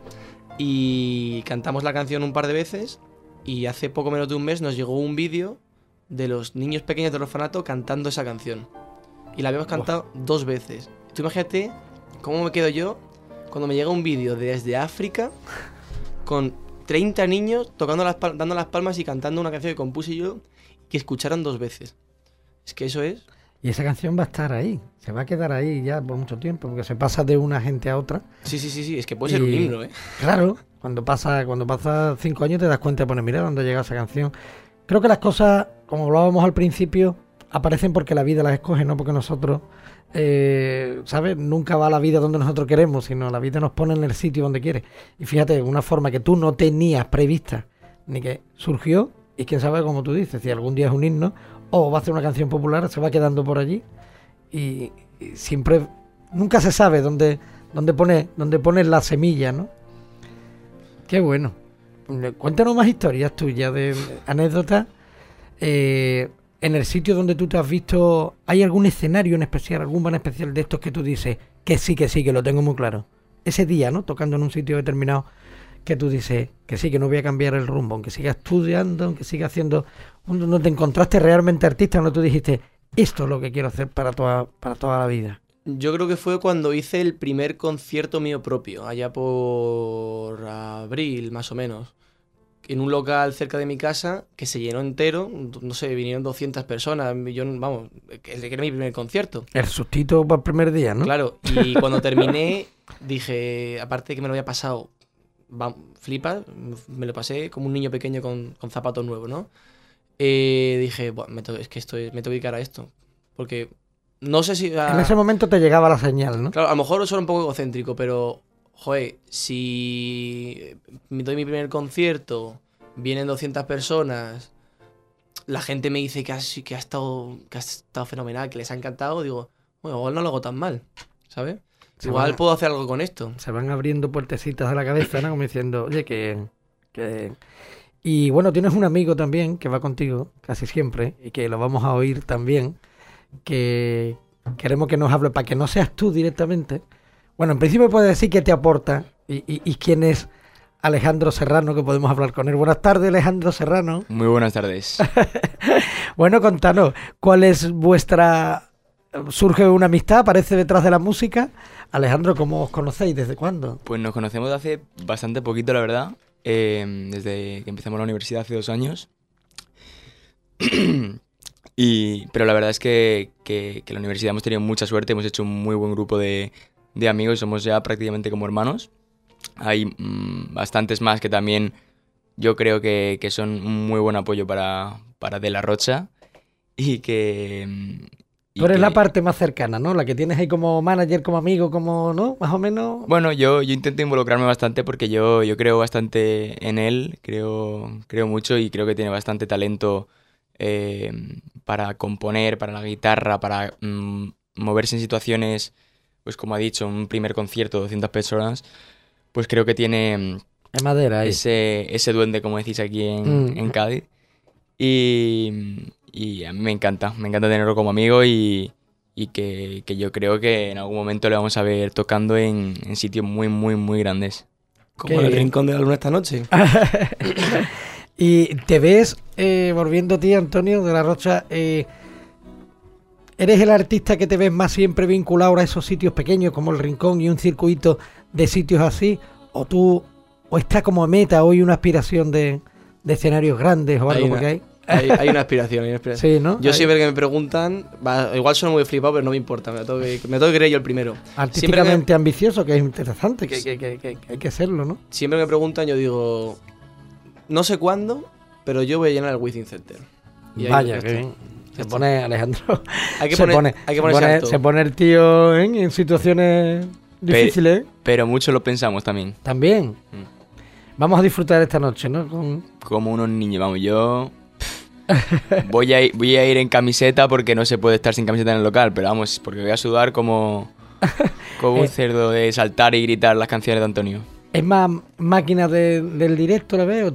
Y cantamos la canción un par de veces y hace poco menos de un mes nos llegó un vídeo de los niños pequeños del orfanato cantando esa canción. Y la habíamos cantado 2 veces. Tú imagínate cómo me quedo yo cuando me llega un vídeo desde África con 30 niños tocando dando las palmas y cantando una canción que compuse yo y escucharon 2 veces. Es que eso es... Y esa canción va a estar ahí, se va a quedar ahí ya por mucho tiempo, porque se pasa de una gente a otra. Sí, es que puede ser un himno, ¿eh? Claro, cuando pasa 5 años te das cuenta de poner, mira dónde llega esa canción. Creo que las cosas, como hablábamos al principio, aparecen porque la vida las escoge, no porque nosotros, ¿sabes? Nunca va la vida donde nosotros queremos, sino la vida nos pone en el sitio donde quiere. Y fíjate, una forma que tú no tenías prevista, ni que surgió, y quién sabe, como tú dices, si algún día es un himno, o va a ser una canción popular, se va quedando por allí, y siempre, nunca se sabe dónde pones la semilla, ¿no? Qué bueno. Cuéntanos más historias tuyas, de anécdotas. En el sitio donde tú te has visto, ¿hay algún escenario en especial, algún ban especial de estos que tú dices que sí, que lo tengo muy claro? Ese día, ¿no? Tocando en un sitio determinado, que tú dices que sí, que no voy a cambiar el rumbo, aunque siga estudiando, aunque siga haciendo... ¿No te encontraste realmente artista, no? Tú dijiste, esto es lo que quiero hacer para toda la vida. Yo creo que fue cuando hice el primer concierto mío propio, allá por abril, más o menos, en un local cerca de mi casa que se llenó entero, no sé, vinieron 200 personas, vamos, que era mi primer concierto. El sustito para el primer día, ¿no? Claro, y cuando terminé dije, aparte de que me lo había pasado, flipa, me lo pasé como un niño pequeño con zapatos nuevos, ¿no? Dije, bueno, me tengo que dedicar a esto, porque no sé si... En ese momento te llegaba la señal, ¿no? Claro, a lo mejor eso era un poco egocéntrico, pero, joder, si me doy mi primer concierto, vienen 200 personas, la gente me dice que ha estado fenomenal, que les ha encantado, digo, bueno, igual no lo hago tan mal, ¿sabes? Igual puedo hacer algo con esto. Se van abriendo puertecitas de la cabeza, ¿no? Como diciendo, oye, que... Y bueno, tienes un amigo también que va contigo casi siempre y que lo vamos a oír también, que queremos que nos hable, para que no seas tú directamente. Bueno, en principio puedes decir qué te aporta y quién es Alejandro Serrano, que podemos hablar con él. Buenas tardes, Alejandro Serrano. Muy buenas tardes. Bueno, contanos, ¿cuál es vuestra... ¿Surge una amistad? ¿Aparece detrás de la música? Alejandro, ¿cómo os conocéis? ¿Desde cuándo? Pues nos conocemos de hace bastante poquito, la verdad. Desde que empezamos la universidad hace 2 años. Pero la verdad es que la universidad hemos tenido mucha suerte, hemos hecho un muy buen grupo de amigos, somos ya prácticamente como hermanos. Hay bastantes más que también yo creo que son un muy buen apoyo para De La Rocha y que... Tú eres la parte más cercana, ¿no? La que tienes ahí como manager, como amigo, como, ¿no? Más o menos... Bueno, yo intento involucrarme bastante porque yo creo bastante en él, creo mucho y creo que tiene bastante talento para componer, para la guitarra, para moverse en situaciones, pues como ha dicho, un primer concierto de 200 personas, pues creo que tiene Es madera ahí. ese duende, como decís aquí en Cádiz. Y a mí me encanta tenerlo como amigo y que yo creo que en algún momento le vamos a ver tocando en sitios muy, muy, muy grandes. Como en el Rincón de la Luna esta noche. Y te ves, volviendo a ti, Antonio de la Rocha, ¿eres el artista que te ves más siempre vinculado a esos sitios pequeños como el Rincón y un circuito de sitios así? ¿O está como meta hoy una aspiración de escenarios grandes o algo? Porque hay una aspiración, Sí, ¿no? Yo siempre que me preguntan, igual suena muy flipado, pero no me importa, me tengo que creer yo el primero. Artísticamente ambicioso, que es interesante, que hay que serlo, ¿no? Siempre me preguntan, yo digo, no sé cuándo, pero yo voy a llenar el Within Center. Y ahí Vaya, ya que está. bien. Ya Se está. pone Alejandro. Hay que ponerse alto. Se pone el tío en situaciones difíciles. Pero mucho lo pensamos también. También. Vamos a disfrutar esta noche, ¿no? Como unos niños, vamos, yo... voy a ir en camiseta porque no se puede estar sin camiseta en el local, pero vamos, porque voy a sudar como un cerdo de saltar y gritar las canciones de Antonio. ¿Es más máquina del directo, la ves?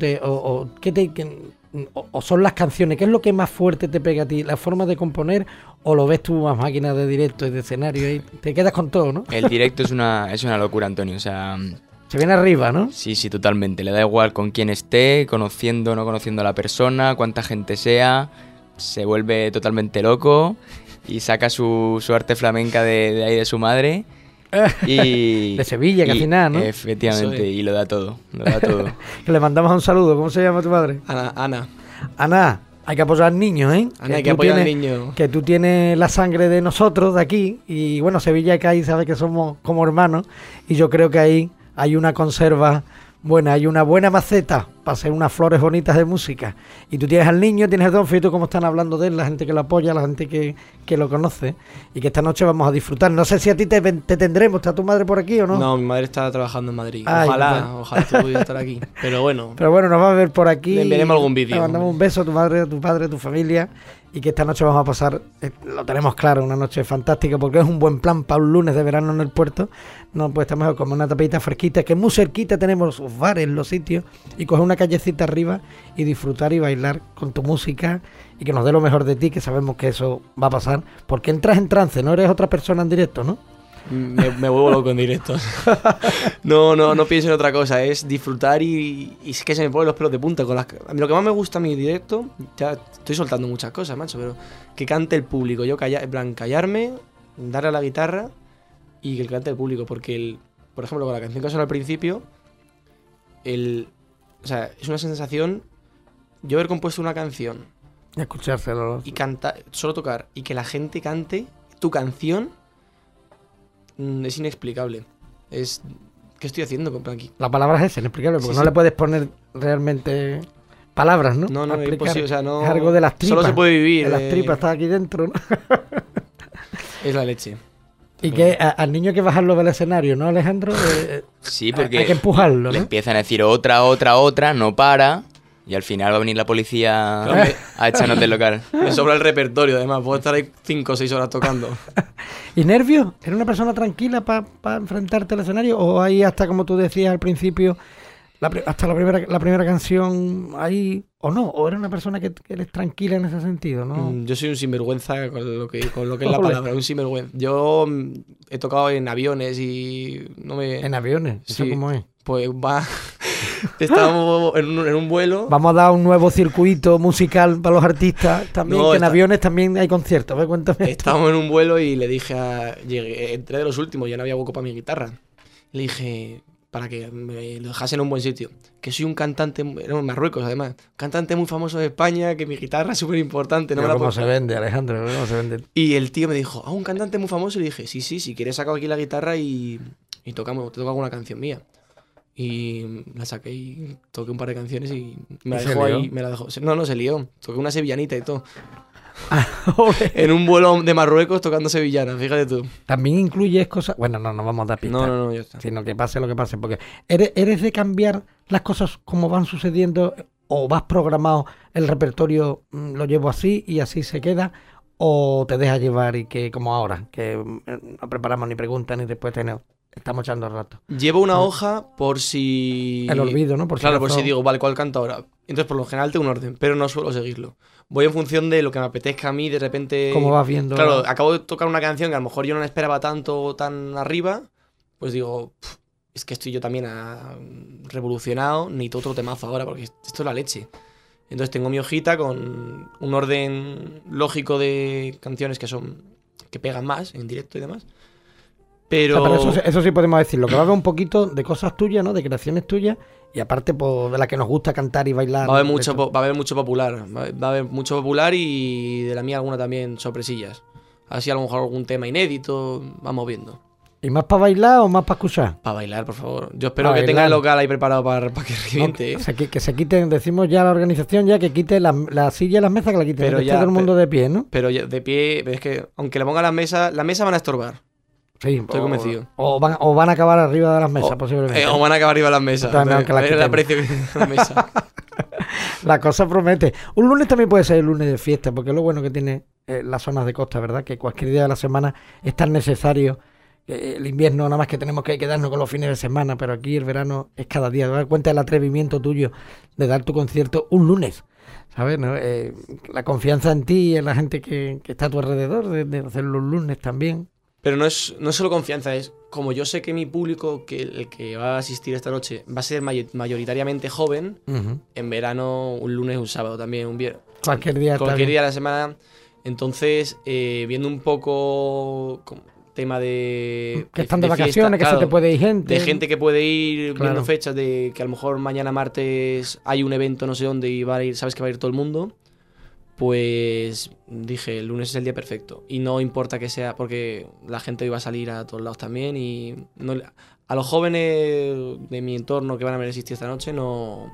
¿O son las canciones? ¿Qué es lo que más fuerte te pega a ti? ¿La forma de componer o lo ves tú más máquina de directo y de escenario? Y te quedas con todo, ¿no? El directo es una locura, Antonio, o sea... Se viene arriba, ¿no? Sí, totalmente. Le da igual con quién esté, conociendo o no conociendo a la persona, cuánta gente sea, se vuelve totalmente loco y saca su arte flamenca de ahí de su madre. Y, de Sevilla, casi nada, ¿no? Efectivamente, y lo da todo. Que le mandamos un saludo. ¿Cómo se llama tu madre? Ana. Ana, hay que apoyar al niño, ¿eh? Ana, hay que apoyar al niño. Que tú tienes la sangre de nosotros, de aquí, y bueno, Sevilla y Cádiz sabe que somos como hermanos, y yo creo que ahí hay una conserva buena, hay una buena maceta para hacer unas flores bonitas de música. Y tú tienes al niño, tienes a Don Fito, como están hablando de él, la gente que lo apoya, la gente que lo conoce, y que esta noche vamos a disfrutar. No sé si a ti te tendremos, ¿está tu madre por aquí o no? No, mi madre está trabajando en Madrid. Ay, ojalá tú pudieras estar aquí. Pero bueno, nos va a ver por aquí. Le enviaremos algún vídeo. Le mandamos un beso a tu madre, a tu padre, a tu familia, y que esta noche vamos a pasar, lo tenemos claro, una noche fantástica, porque es un buen plan para un lunes de verano en el puerto. No puede estar mejor como una tapita fresquita, que muy cerquita tenemos los bares, los sitios, y coger una callecita arriba y disfrutar y bailar con tu música y que nos dé lo mejor de ti, que sabemos que eso va a pasar, porque entras en trance, no eres otra persona en directo, ¿no? Me vuelvo loco en directos. No pienso en otra cosa, es disfrutar y es que se me ponen los pelos de punta con las... A mí lo que más me gusta a mi directo, ya estoy soltando muchas cosas, macho, pero que cante el público, yo en plan callarme, darle a la guitarra y que cante el público, porque por ejemplo con la canción que suena al principio, o sea, es una sensación, yo haber compuesto una canción Y escuchárselo. y cantar, solo tocar y que la gente cante tu canción, es inexplicable. ¿Qué estoy haciendo con aquí? La palabra es inexplicable, porque Sí, no sí. le puedes poner realmente palabras, ¿no? No, A es explicar. imposible, o sea, no... Es algo de las tripas. Solo se puede vivir. De las tripas, está aquí dentro, ¿no? Es la leche. Y que al niño hay que bajarlo del escenario, ¿no, Alejandro? Sí, porque hay que empujarlo, le ¿no? empiezan a decir otra, no para, y al final va a venir la policía Claro, a echarnos del local. Me sobra el repertorio, además. Puedo estar ahí 5 o 6 horas tocando. ¿Y nervios? ¿Eres una persona tranquila para enfrentarte al escenario? ¿O ahí hasta, como tú decías al principio, hasta la primera canción ahí, o no, o era una persona que eres tranquila en ese sentido, ¿no? Yo soy un sinvergüenza con lo que es la Ole. palabra, un sinvergüenza. Yo he tocado en aviones y no me... En aviones, ¿eso Sí. cómo es? Pues va... Estábamos en un vuelo. Vamos a dar un nuevo circuito musical para los artistas también, No, que en está- aviones también hay conciertos. A ver, cuéntame. Estábamos en un vuelo y le dije entré de los últimos, ya no había hueco para mi guitarra. Le dije, para que me lo dejase en un buen sitio, que soy un cantante, era en Marruecos además, cantante muy famoso de España, que mi guitarra es súper importante. No me la ¿Cómo puedo- se vende, Alejandro? ¿Cómo se vende? Y el tío me dijo, un cantante muy famoso. Y le dije, sí, si quieres saco aquí la guitarra y te toco alguna canción mía. Y la saqué y toqué un par de canciones y me la ¿Y se dejó lió? ahí, me la dejó. No se lió. Toqué una sevillanita y todo. Ole. En un vuelo de Marruecos tocando sevillana, fíjate tú. También incluyes cosas... Bueno, no vamos a dar pistas. No, ya está. Sino que pase lo que pase. Porque ¿eres de cambiar las cosas como van sucediendo o vas programado el repertorio, lo llevo así y así se queda? ¿O te dejas llevar y que como ahora, que no preparamos ni preguntas ni después estamos echando el rato? Llevo una hoja por si... El olvido, ¿no? Por si Claro, acaso- por si digo, vale, ¿cuál canto ahora? Entonces, por lo general tengo un orden, pero no suelo seguirlo. Voy en función de lo que me apetezca a mí, de repente... ¿Cómo vas viendo? Claro, acabo de tocar una canción que a lo mejor yo no la esperaba tanto o tan arriba, pues digo, es que estoy yo también revolucionado, necesito otro temazo ahora, porque esto es la leche. Entonces tengo mi hojita con un orden lógico de canciones que pegan más en directo y demás. Pero, O sea, pero eso sí podemos decirlo, que va a haber un poquito de cosas tuyas, ¿no? De creaciones tuyas y aparte pues, de la que nos gusta cantar y bailar. va a haber de mucho, esto. va a haber mucho popular. Va a haber mucho popular y de la mía alguna también sorpresillas. Así a lo mejor algún tema inédito, vamos viendo. ¿Y más para bailar o más para escuchar? Para bailar, por favor. Yo espero Pa' que tenga bailar. el local ahí preparado para que reviente. O sea, que se quiten, decimos ya a la organización ya que quite la silla y las mesas, que la quiten, Pero que esté ya, todo el mundo de pie, ¿no? Pero ya de pie, es que aunque le ponga las mesas van a estorbar. Sí, Estoy convencido. O van a acabar arriba de las mesas, posiblemente. O van a acabar arriba las mesas. También, aunque las Es el quitemos. aprecio que tiene la mesa. La cosa promete. Un lunes también puede ser el lunes de fiesta, porque es lo bueno que tiene las zonas de costa, ¿verdad? Que cualquier día de la semana es tan necesario. El invierno nada más que tenemos que quedarnos con los fines de semana, pero aquí el verano es cada día. Te das cuenta del atrevimiento tuyo de dar tu concierto un lunes, ¿sabes? ¿No? La confianza en ti y en la gente que está a tu alrededor, de hacerlo un lunes también. Pero no es solo confianza, es como yo sé que mi público, que el que va a asistir esta noche, va a ser mayoritariamente joven, en verano, un lunes, un sábado también, un viernes. Cualquier día está Cualquier bien. día de la semana. Entonces, viendo un poco como tema de... Que están de fiesta, vacaciones, que claro, se te puede ir gente. de gente que puede ir Claro. viendo fechas de que a lo mejor mañana martes hay un evento no sé dónde y va a ir, sabes que va a ir todo el mundo, pues dije, el lunes es el día perfecto. Y no importa que sea, porque la gente hoy va a salir a todos lados también y a los jóvenes de mi entorno que van a ver asistir esta noche no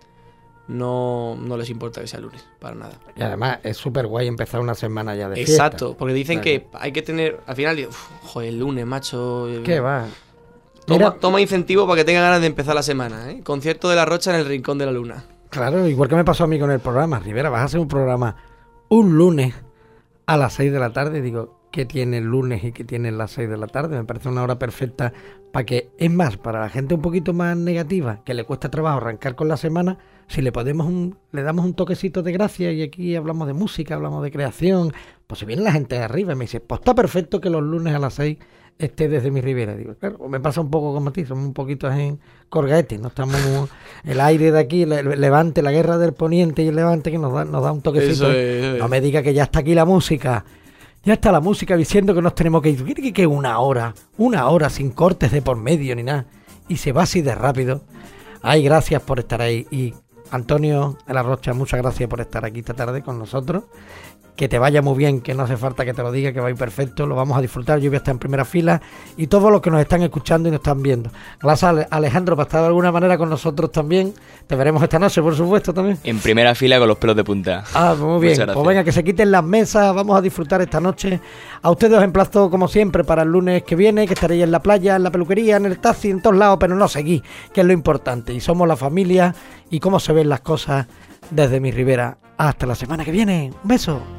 les importa que sea el lunes, para nada. Y además es súper guay empezar una semana ya de fiesta. Exacto, porque dicen Claro. que hay que tener, al final, joder, el lunes, macho. ¿Qué va? Mira, Toma incentivo para que tenga ganas de empezar la semana, ¿eh? Concierto de la Rocha en el Rincón de la Luna. claro, igual que me pasó a mí con el programa. Rivera, vas a hacer un programa un lunes a las 6 de la tarde. Digo, ¿qué tiene el lunes y qué tiene las 6 de la tarde? Me parece una hora perfecta para que, es más, para la gente un poquito más negativa, que le cuesta trabajo arrancar con la semana, si le damos un toquecito de gracia y aquí hablamos de música, hablamos de creación, pues si viene la gente de arriba y me dice, pues está perfecto que los lunes a las 6 esté desde mi Rivera. Digo, claro, me pasa un poco como a ti, somos un poquito en corgaete, no estamos el aire de aquí, el Levante, la guerra del Poniente y el Levante que nos da un toquecito. Eso es. No me diga que ya está aquí la música. Ya está la música diciendo que nos tenemos que ir. ¿Tú quieres que una hora sin cortes de por medio ni nada? Y se va así de rápido. Ay, gracias por estar ahí. Y Antonio de la Rocha, muchas gracias por estar aquí esta tarde con nosotros. Que te vaya muy bien, que no hace falta que te lo diga, que va a ir perfecto, lo vamos a disfrutar. Yo voy a estar en primera fila y todos los que nos están escuchando y nos están viendo. Gracias, Alejandro, por estar de alguna manera con nosotros también. Te veremos esta noche, por supuesto, también. En primera fila con los pelos de punta. Ah, muy bien. Muchas gracias. Pues venga, que se quiten las mesas. Vamos a disfrutar esta noche. A ustedes os emplazo, como siempre, para el lunes que viene, que estaréis en la playa, en la peluquería, en el taxi, en todos lados, pero no seguí, que es lo importante. Y somos la familia y cómo se ven las cosas desde mi Rivera. Hasta la semana que viene. Un beso.